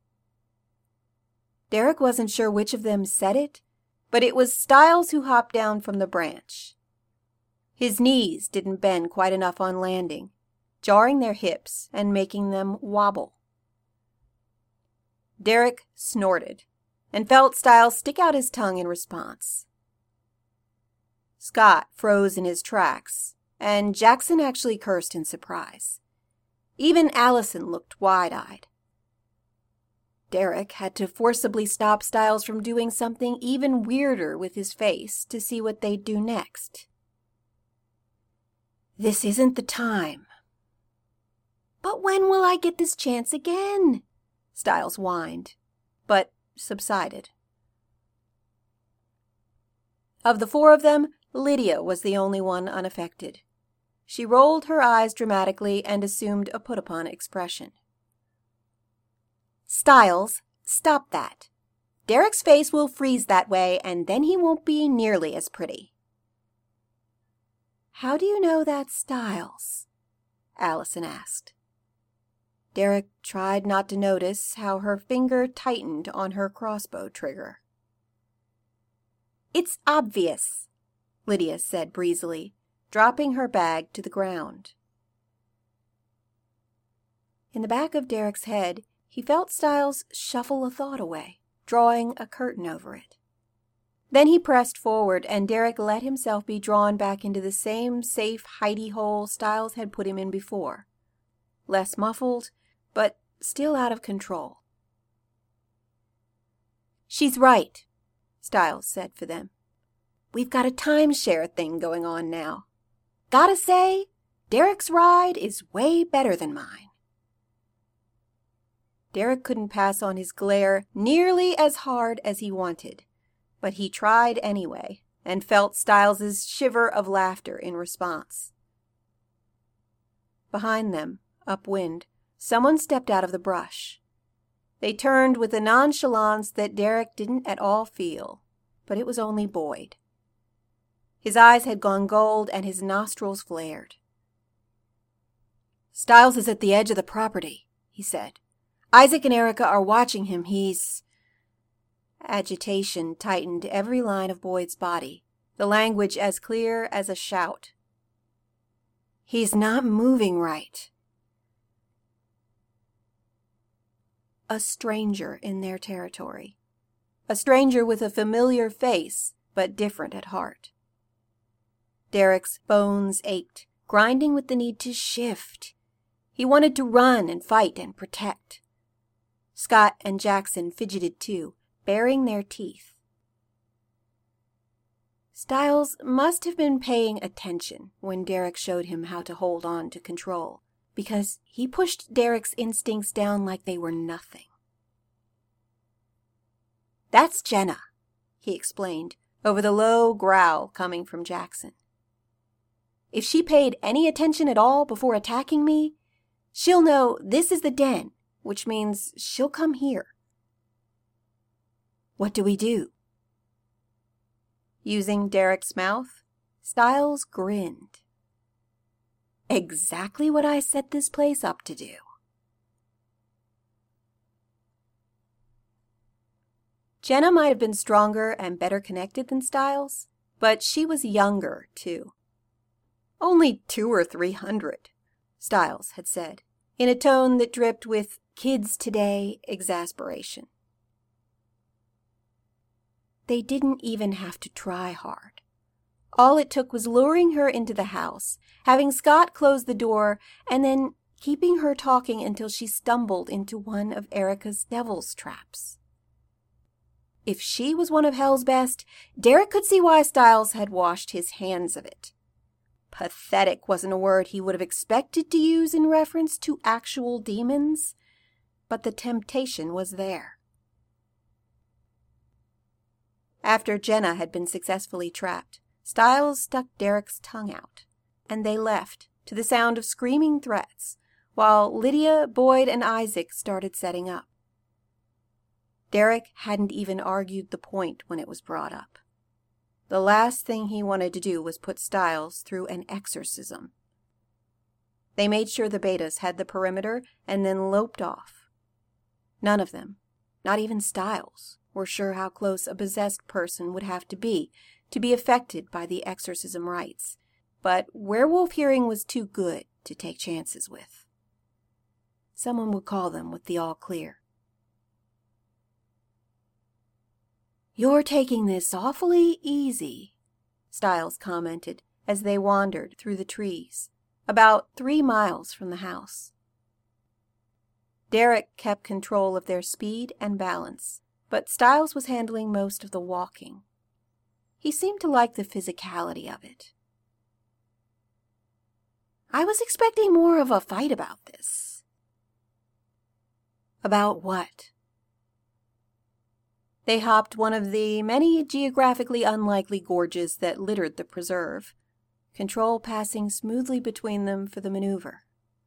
Derek wasn't sure which of them said it, but it was Stiles who hopped down from the branch. His knees didn't bend quite enough on landing, jarring their hips and making them wobble. Derek snorted and felt Stiles stick out his tongue in response. Scott froze in his tracks, and Jackson actually cursed in surprise. Even Allison looked wide-eyed. Derek had to forcibly stop Stiles from doing something even weirder with his face to see what they'd do next. "This isn't the time." "But when will I get this chance again?" Stiles whined, but subsided. Of the four of them, Lydia was the only one unaffected. She rolled her eyes dramatically and assumed a put-upon expression. "Stiles, stop that. Derek's face will freeze that way, and then he won't be nearly as pretty." "How do you know that's Stiles?" Allison asked. Derek tried not to notice how her finger tightened on her crossbow trigger. "It's obvious. Lydia said breezily, dropping her bag to the ground. In the back of Derek's head, he felt Styles shuffle a thought away, drawing a curtain over it. Then he pressed forward, and Derek let himself be drawn back into the same safe hidey hole Styles had put him in before. Less muffled, but still out of control. "She's right," Styles said for them. "We've got a timeshare thing going on now. Gotta say, Derek's ride is way better than mine." Derek couldn't pass on his glare nearly as hard as he wanted, but he tried anyway, and felt Styles's shiver of laughter in response. Behind them, upwind, someone stepped out of the brush. They turned with a nonchalance that Derek didn't at all feel, but it was only Boyd. His eyes had gone gold and his nostrils flared. "Styles is at the edge of the property," he said. "Isaac and Erica are watching him. He's—" Agitation tightened every line of Boyd's body, the language as clear as a shout. "He's not moving right." A stranger in their territory. A stranger with a familiar face, but different at heart. Derek's bones ached, grinding with the need to shift. He wanted to run and fight and protect. Scott and Jackson fidgeted too, baring their teeth. Styles must have been paying attention when Derek showed him how to hold on to control, because he pushed Derek's instincts down like they were nothing. "That's Jenna," he explained, over the low growl coming from Jackson. "If she paid any attention at all before attacking me, she'll know this is the den, which means she'll come here." "What do we do?" Using Derek's mouth, Styles grinned. "Exactly what I set this place up to do." Jenna might have been stronger and better connected than Styles, but she was younger, too. "Only two or three hundred," Styles had said, in a tone that dripped with kids today exasperation. They didn't even have to try hard. All it took was luring her into the house, having Scott close the door, and then keeping her talking until she stumbled into one of Erica's devil's traps. If she was one of hell's best, Derek could see why Styles had washed his hands of it. Pathetic wasn't a word he would have expected to use in reference to actual demons, but the temptation was there. After Jenna had been successfully trapped, Styles stuck Derek's tongue out, and they left, to the sound of screaming threats, while Lydia, Boyd, and Isaac started setting up. Derek hadn't even argued the point when it was brought up. The last thing he wanted to do was put Styles through an exorcism. They made sure the betas had the perimeter and then loped off. None of them, not even Styles, were sure how close a possessed person would have to be to be affected by the exorcism rites, but werewolf hearing was too good to take chances with. Someone would call them with the all clear. "You're taking this awfully easy," Styles commented as they wandered through the trees, about three miles from the house. Derek kept control of their speed and balance, but Styles was handling most of the walking. He seemed to like the physicality of it. "I was expecting more of a fight about this." "About what?" They hopped one of the many geographically unlikely gorges that littered the preserve, control passing smoothly between them for the maneuver.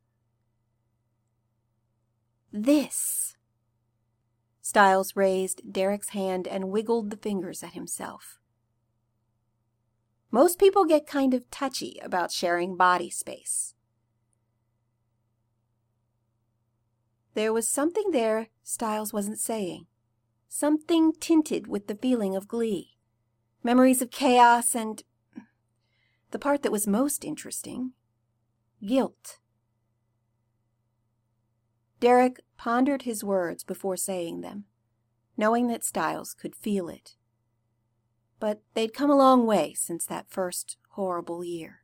"This." Styles raised Derek's hand and wiggled the fingers at himself. "Most people get kind of touchy about sharing body space." There was something there Styles wasn't saying. Something tinted with the feeling of glee. Memories of chaos and the part that was most interesting, guilt. Derek pondered his words before saying them, knowing that Stiles could feel it. But they'd come a long way since that first horrible year.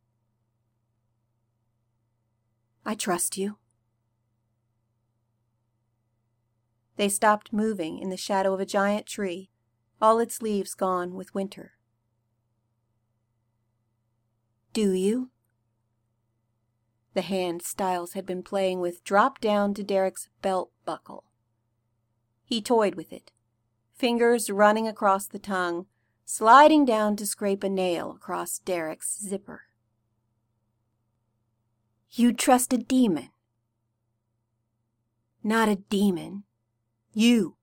I trust you. They stopped moving in the shadow of a giant tree, all its leaves gone with winter. Do you? The hand Stiles had been playing with dropped down to Derek's belt buckle. He toyed with it, fingers running across the tongue, sliding down to scrape a nail across Derek's zipper. You'd trust a demon. Not a demon. You.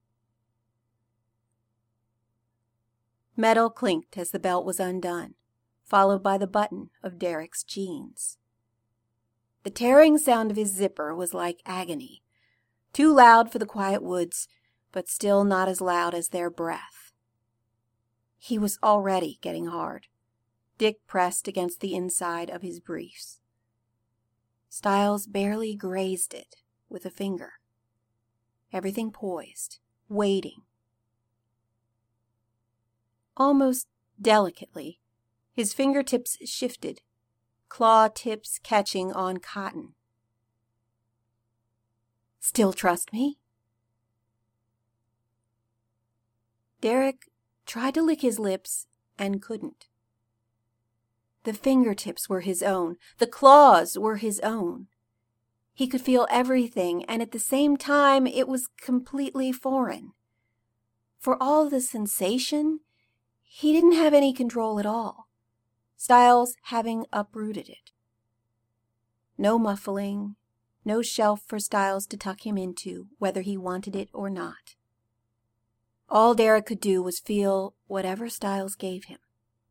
Metal clinked as the belt was undone, followed by the button of Derek's jeans. The tearing sound of his zipper was like agony, too loud for the quiet woods, but still not as loud as their breath. He was already getting hard, Dick pressed against the inside of his briefs. Stiles barely grazed it with a finger. Everything poised, waiting. Almost delicately, his fingertips shifted, claw tips catching on cotton. Still trust me? Derek tried to lick his lips and couldn't. The fingertips were his own. The claws were his own. He could feel everything, and at the same time it was completely foreign. For all the sensation, he didn't have any control at all, Stiles having uprooted it. No muffling, no shelf for Stiles to tuck him into, whether he wanted it or not. All Derek could do was feel whatever Stiles gave him.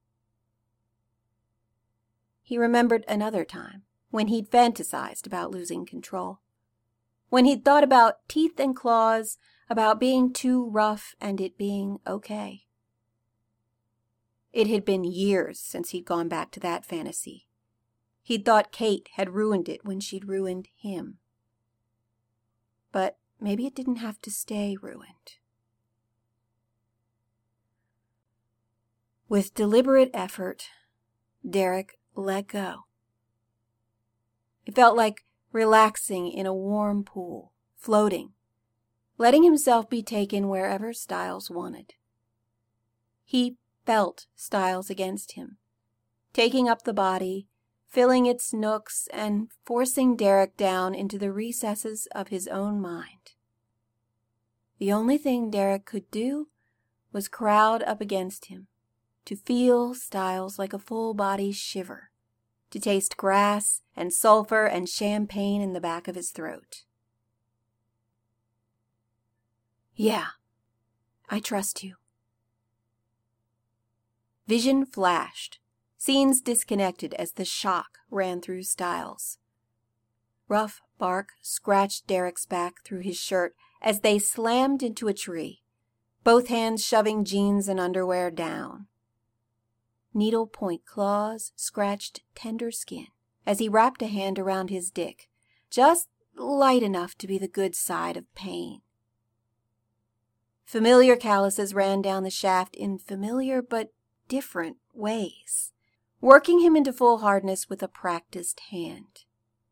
He remembered another time, when he'd fantasized about losing control. When he'd thought about teeth and claws, about being too rough and it being okay. It had been years since he'd gone back to that fantasy. He'd thought Kate had ruined it when she'd ruined him. But maybe it didn't have to stay ruined. With deliberate effort, Derek let go. It felt like relaxing in a warm pool, floating, letting himself be taken wherever Stiles wanted. He felt Stiles against him, taking up the body, filling its nooks, and forcing Derek down into the recesses of his own mind. The only thing Derek could do was crowd up against him, to feel Stiles like a full-body shiver, to taste grass and sulfur and champagne in the back of his throat. Yeah, I trust you. Vision flashed, scenes disconnected as the shock ran through Stiles. Rough bark scratched Derek's back through his shirt as they slammed into a tree, both hands shoving jeans and underwear down. Needle-point claws scratched tender skin as he wrapped a hand around his dick, just light enough to be the good side of pain. Familiar calluses ran down the shaft in familiar but different ways, working him into full hardness with a practiced hand.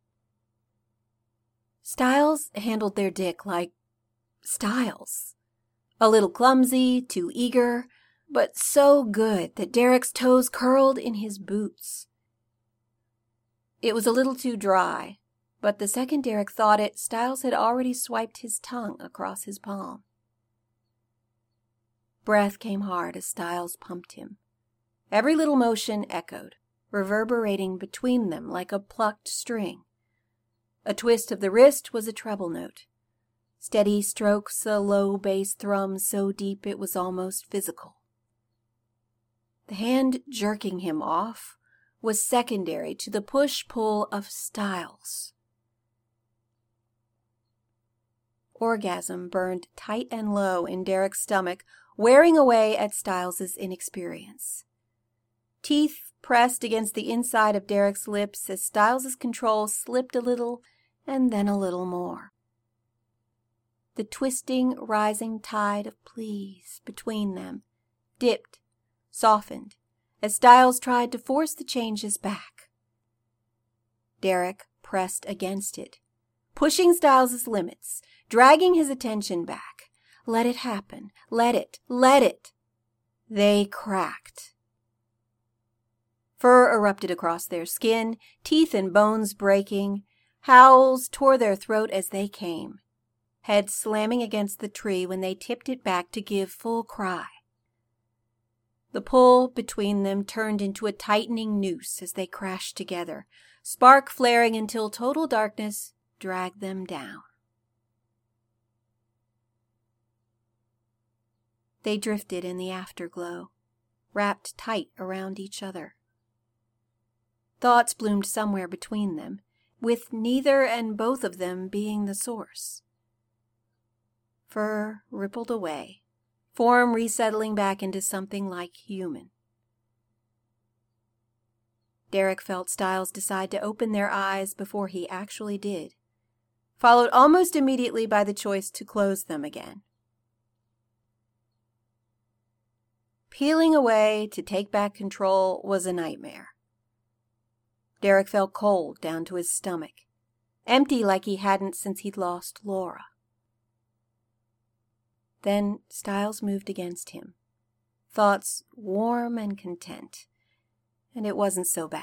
Stiles handled their dick like Stiles. A little clumsy, too eager, but so good that Derek's toes curled in his boots. It was a little too dry, but the second Derek thought it, Stiles had already swiped his tongue across his palm. Breath came hard as Stiles pumped him. Every little motion echoed, reverberating between them like a plucked string. A twist of the wrist was a treble note. Steady strokes, a low bass thrum so deep it was almost physical. The hand jerking him off was secondary to the push-pull of Stiles. Orgasm burned tight and low in Derek's stomach, wearing away at Stiles's inexperience. Teeth pressed against the inside of Derek's lips as Stiles' control slipped a little and then a little more. The twisting, rising tide of pleas between them dipped, softened, as Stiles tried to force the changes back. Derek pressed against it, pushing Stiles' limits, dragging his attention back. Let it happen. Let it. Let it. They cracked. Fur erupted across their skin, teeth and bones breaking. Howls tore their throat as they came, head slamming against the tree when they tipped it back to give full cry. The pull between them turned into a tightening noose as they crashed together, spark flaring until total darkness dragged them down. They drifted in the afterglow, wrapped tight around each other. Thoughts bloomed somewhere between them, with neither and both of them being the source. Fur rippled away, form resettling back into something like human. Derek felt Stiles decide to open their eyes before he actually did, followed almost immediately by the choice to close them again. Peeling away to take back control was a nightmare. Derek felt cold down to his stomach, empty like he hadn't since he'd lost Laura. Then Stiles moved against him, thoughts warm and content, and it wasn't so bad.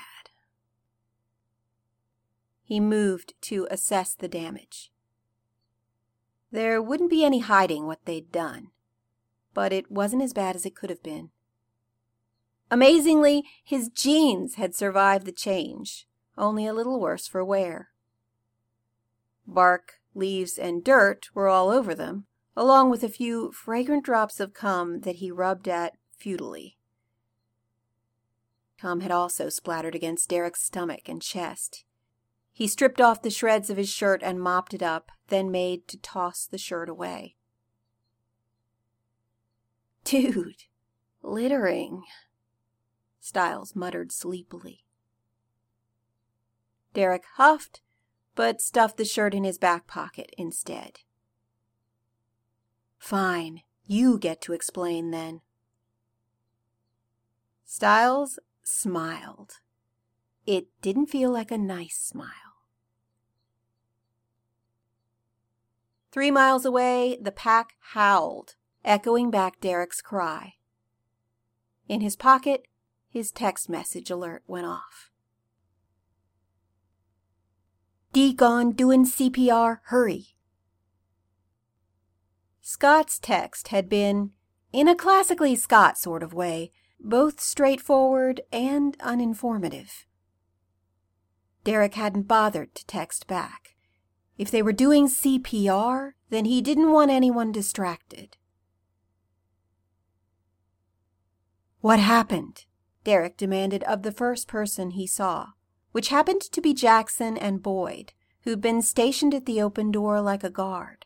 He moved to assess the damage. There wouldn't be any hiding what they'd done, but it wasn't as bad as it could have been. Amazingly, his jeans had survived the change, only a little worse for wear. Bark, leaves, and dirt were all over them, along with a few fragrant drops of cum that he rubbed at futilely. Cum had also splattered against Derek's stomach and chest. He stripped off the shreds of his shirt and mopped it up, then made to toss the shirt away. Dude, littering, Stiles muttered sleepily. Derek huffed, but stuffed the shirt in his back pocket instead. Fine, you get to explain then. Stiles smiled. It didn't feel like a nice smile. Three miles away, the pack howled, echoing back Derek's cry. In his pocket, his text message alert went off. Deacon doing C P R, hurry. Scott's text had been, in a classically Scott sort of way, both straightforward and uninformative. Derek hadn't bothered to text back. If they were doing C P R, then he didn't want anyone distracted. What happened? Derek demanded of the first person he saw, which happened to be Jackson and Boyd, who'd been stationed at the open door like a guard.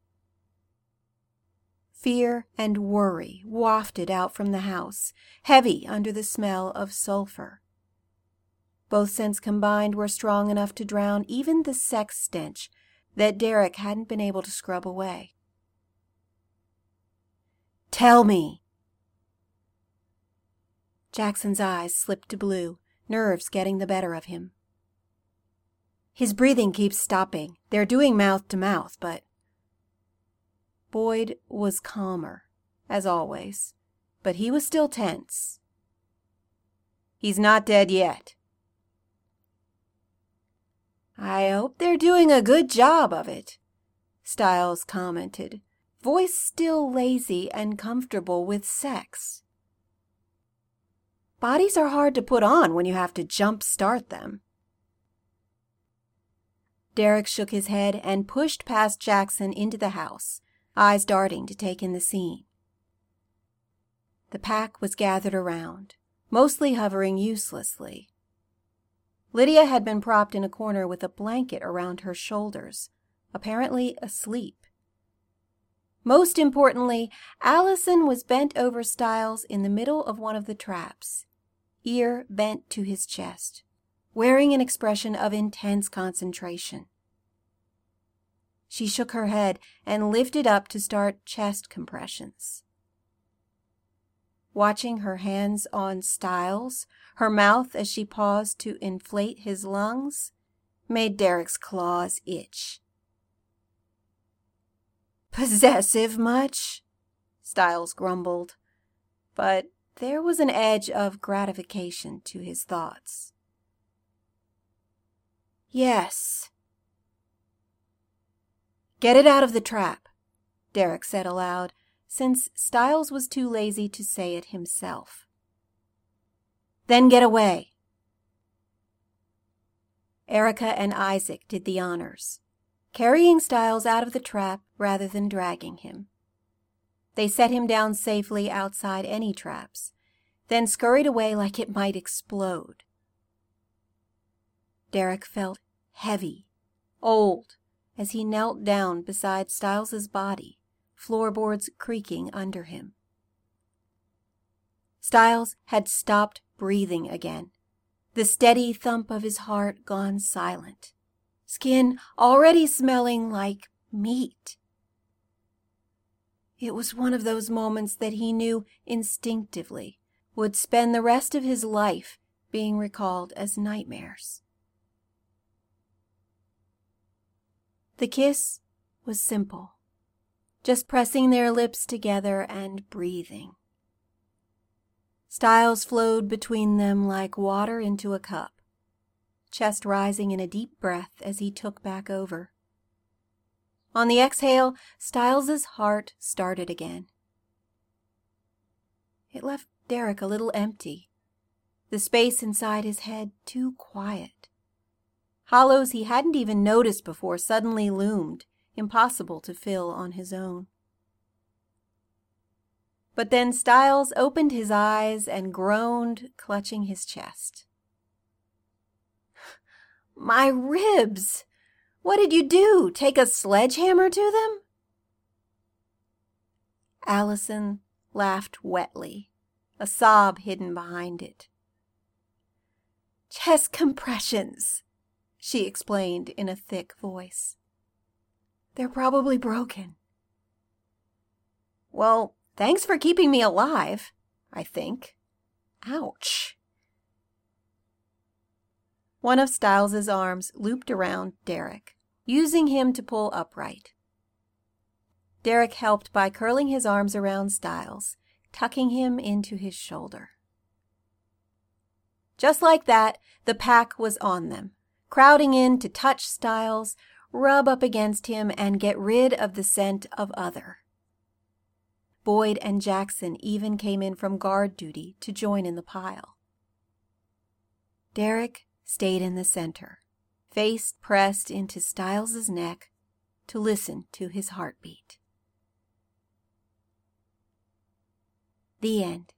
Fear and worry wafted out from the house, heavy under the smell of sulfur. Both scents combined were strong enough to drown even the sex stench that Derek hadn't been able to scrub away. Tell me! Jackson's eyes slipped to blue, nerves getting the better of him. His breathing keeps stopping. They're doing mouth to mouth, but... Boyd was calmer, as always, but he was still tense. He's not dead yet. I hope they're doing a good job of it, Stiles commented, voice still lazy and comfortable with sex. Bodies are hard to put on when you have to jump-start them. Derek shook his head and pushed past Jackson into the house, eyes darting to take in the scene. The pack was gathered around, mostly hovering uselessly. Lydia had been propped in a corner with a blanket around her shoulders, apparently asleep. Most importantly, Allison was bent over Stiles in the middle of one of the traps, ear bent to his chest, wearing an expression of intense concentration. She shook her head and lifted up to start chest compressions. Watching her hands on Stiles, her mouth as she paused to inflate his lungs, made Derek's claws itch. "Possessive much?" Stiles grumbled, but there was an edge of gratification to his thoughts. "Yes." "Get it out of the trap," Derek said aloud, since Stiles was too lazy to say it himself. "Then get away." Erica and Isaac did the honors, carrying Stiles out of the trap rather than dragging him. They set him down safely outside any traps, then scurried away like it might explode. Derek felt heavy, old, as he knelt down beside Stiles's body, floorboards creaking under him. Stiles had stopped breathing again, the steady thump of his heart gone silent, skin already smelling like meat. It was one of those moments that he knew instinctively would spend the rest of his life being recalled as nightmares. The kiss was simple, just pressing their lips together and breathing. Stiles flowed between them like water into a cup, chest rising in a deep breath as he took back over. On the exhale, Stiles's heart started again. It left Derek a little empty, the space inside his head too quiet. Hollows he hadn't even noticed before suddenly loomed, impossible to fill on his own. But then Stiles opened his eyes and groaned, clutching his chest. "My ribs! What did you do? Take a sledgehammer to them?" Allison laughed wetly, a sob hidden behind it. "Chest compressions," she explained in a thick voice. "They're probably broken." "Well, thanks for keeping me alive, I think. Ouch." One of Stiles's arms looped around Derek, using him to pull upright. Derek helped by curling his arms around Stiles, tucking him into his shoulder. Just like that, the pack was on them, crowding in to touch Stiles, rub up against him, and get rid of the scent of other. Boyd and Jackson even came in from guard duty to join in the pile. Derek stayed in the center, face pressed into Stiles's neck to listen to his heartbeat. The end.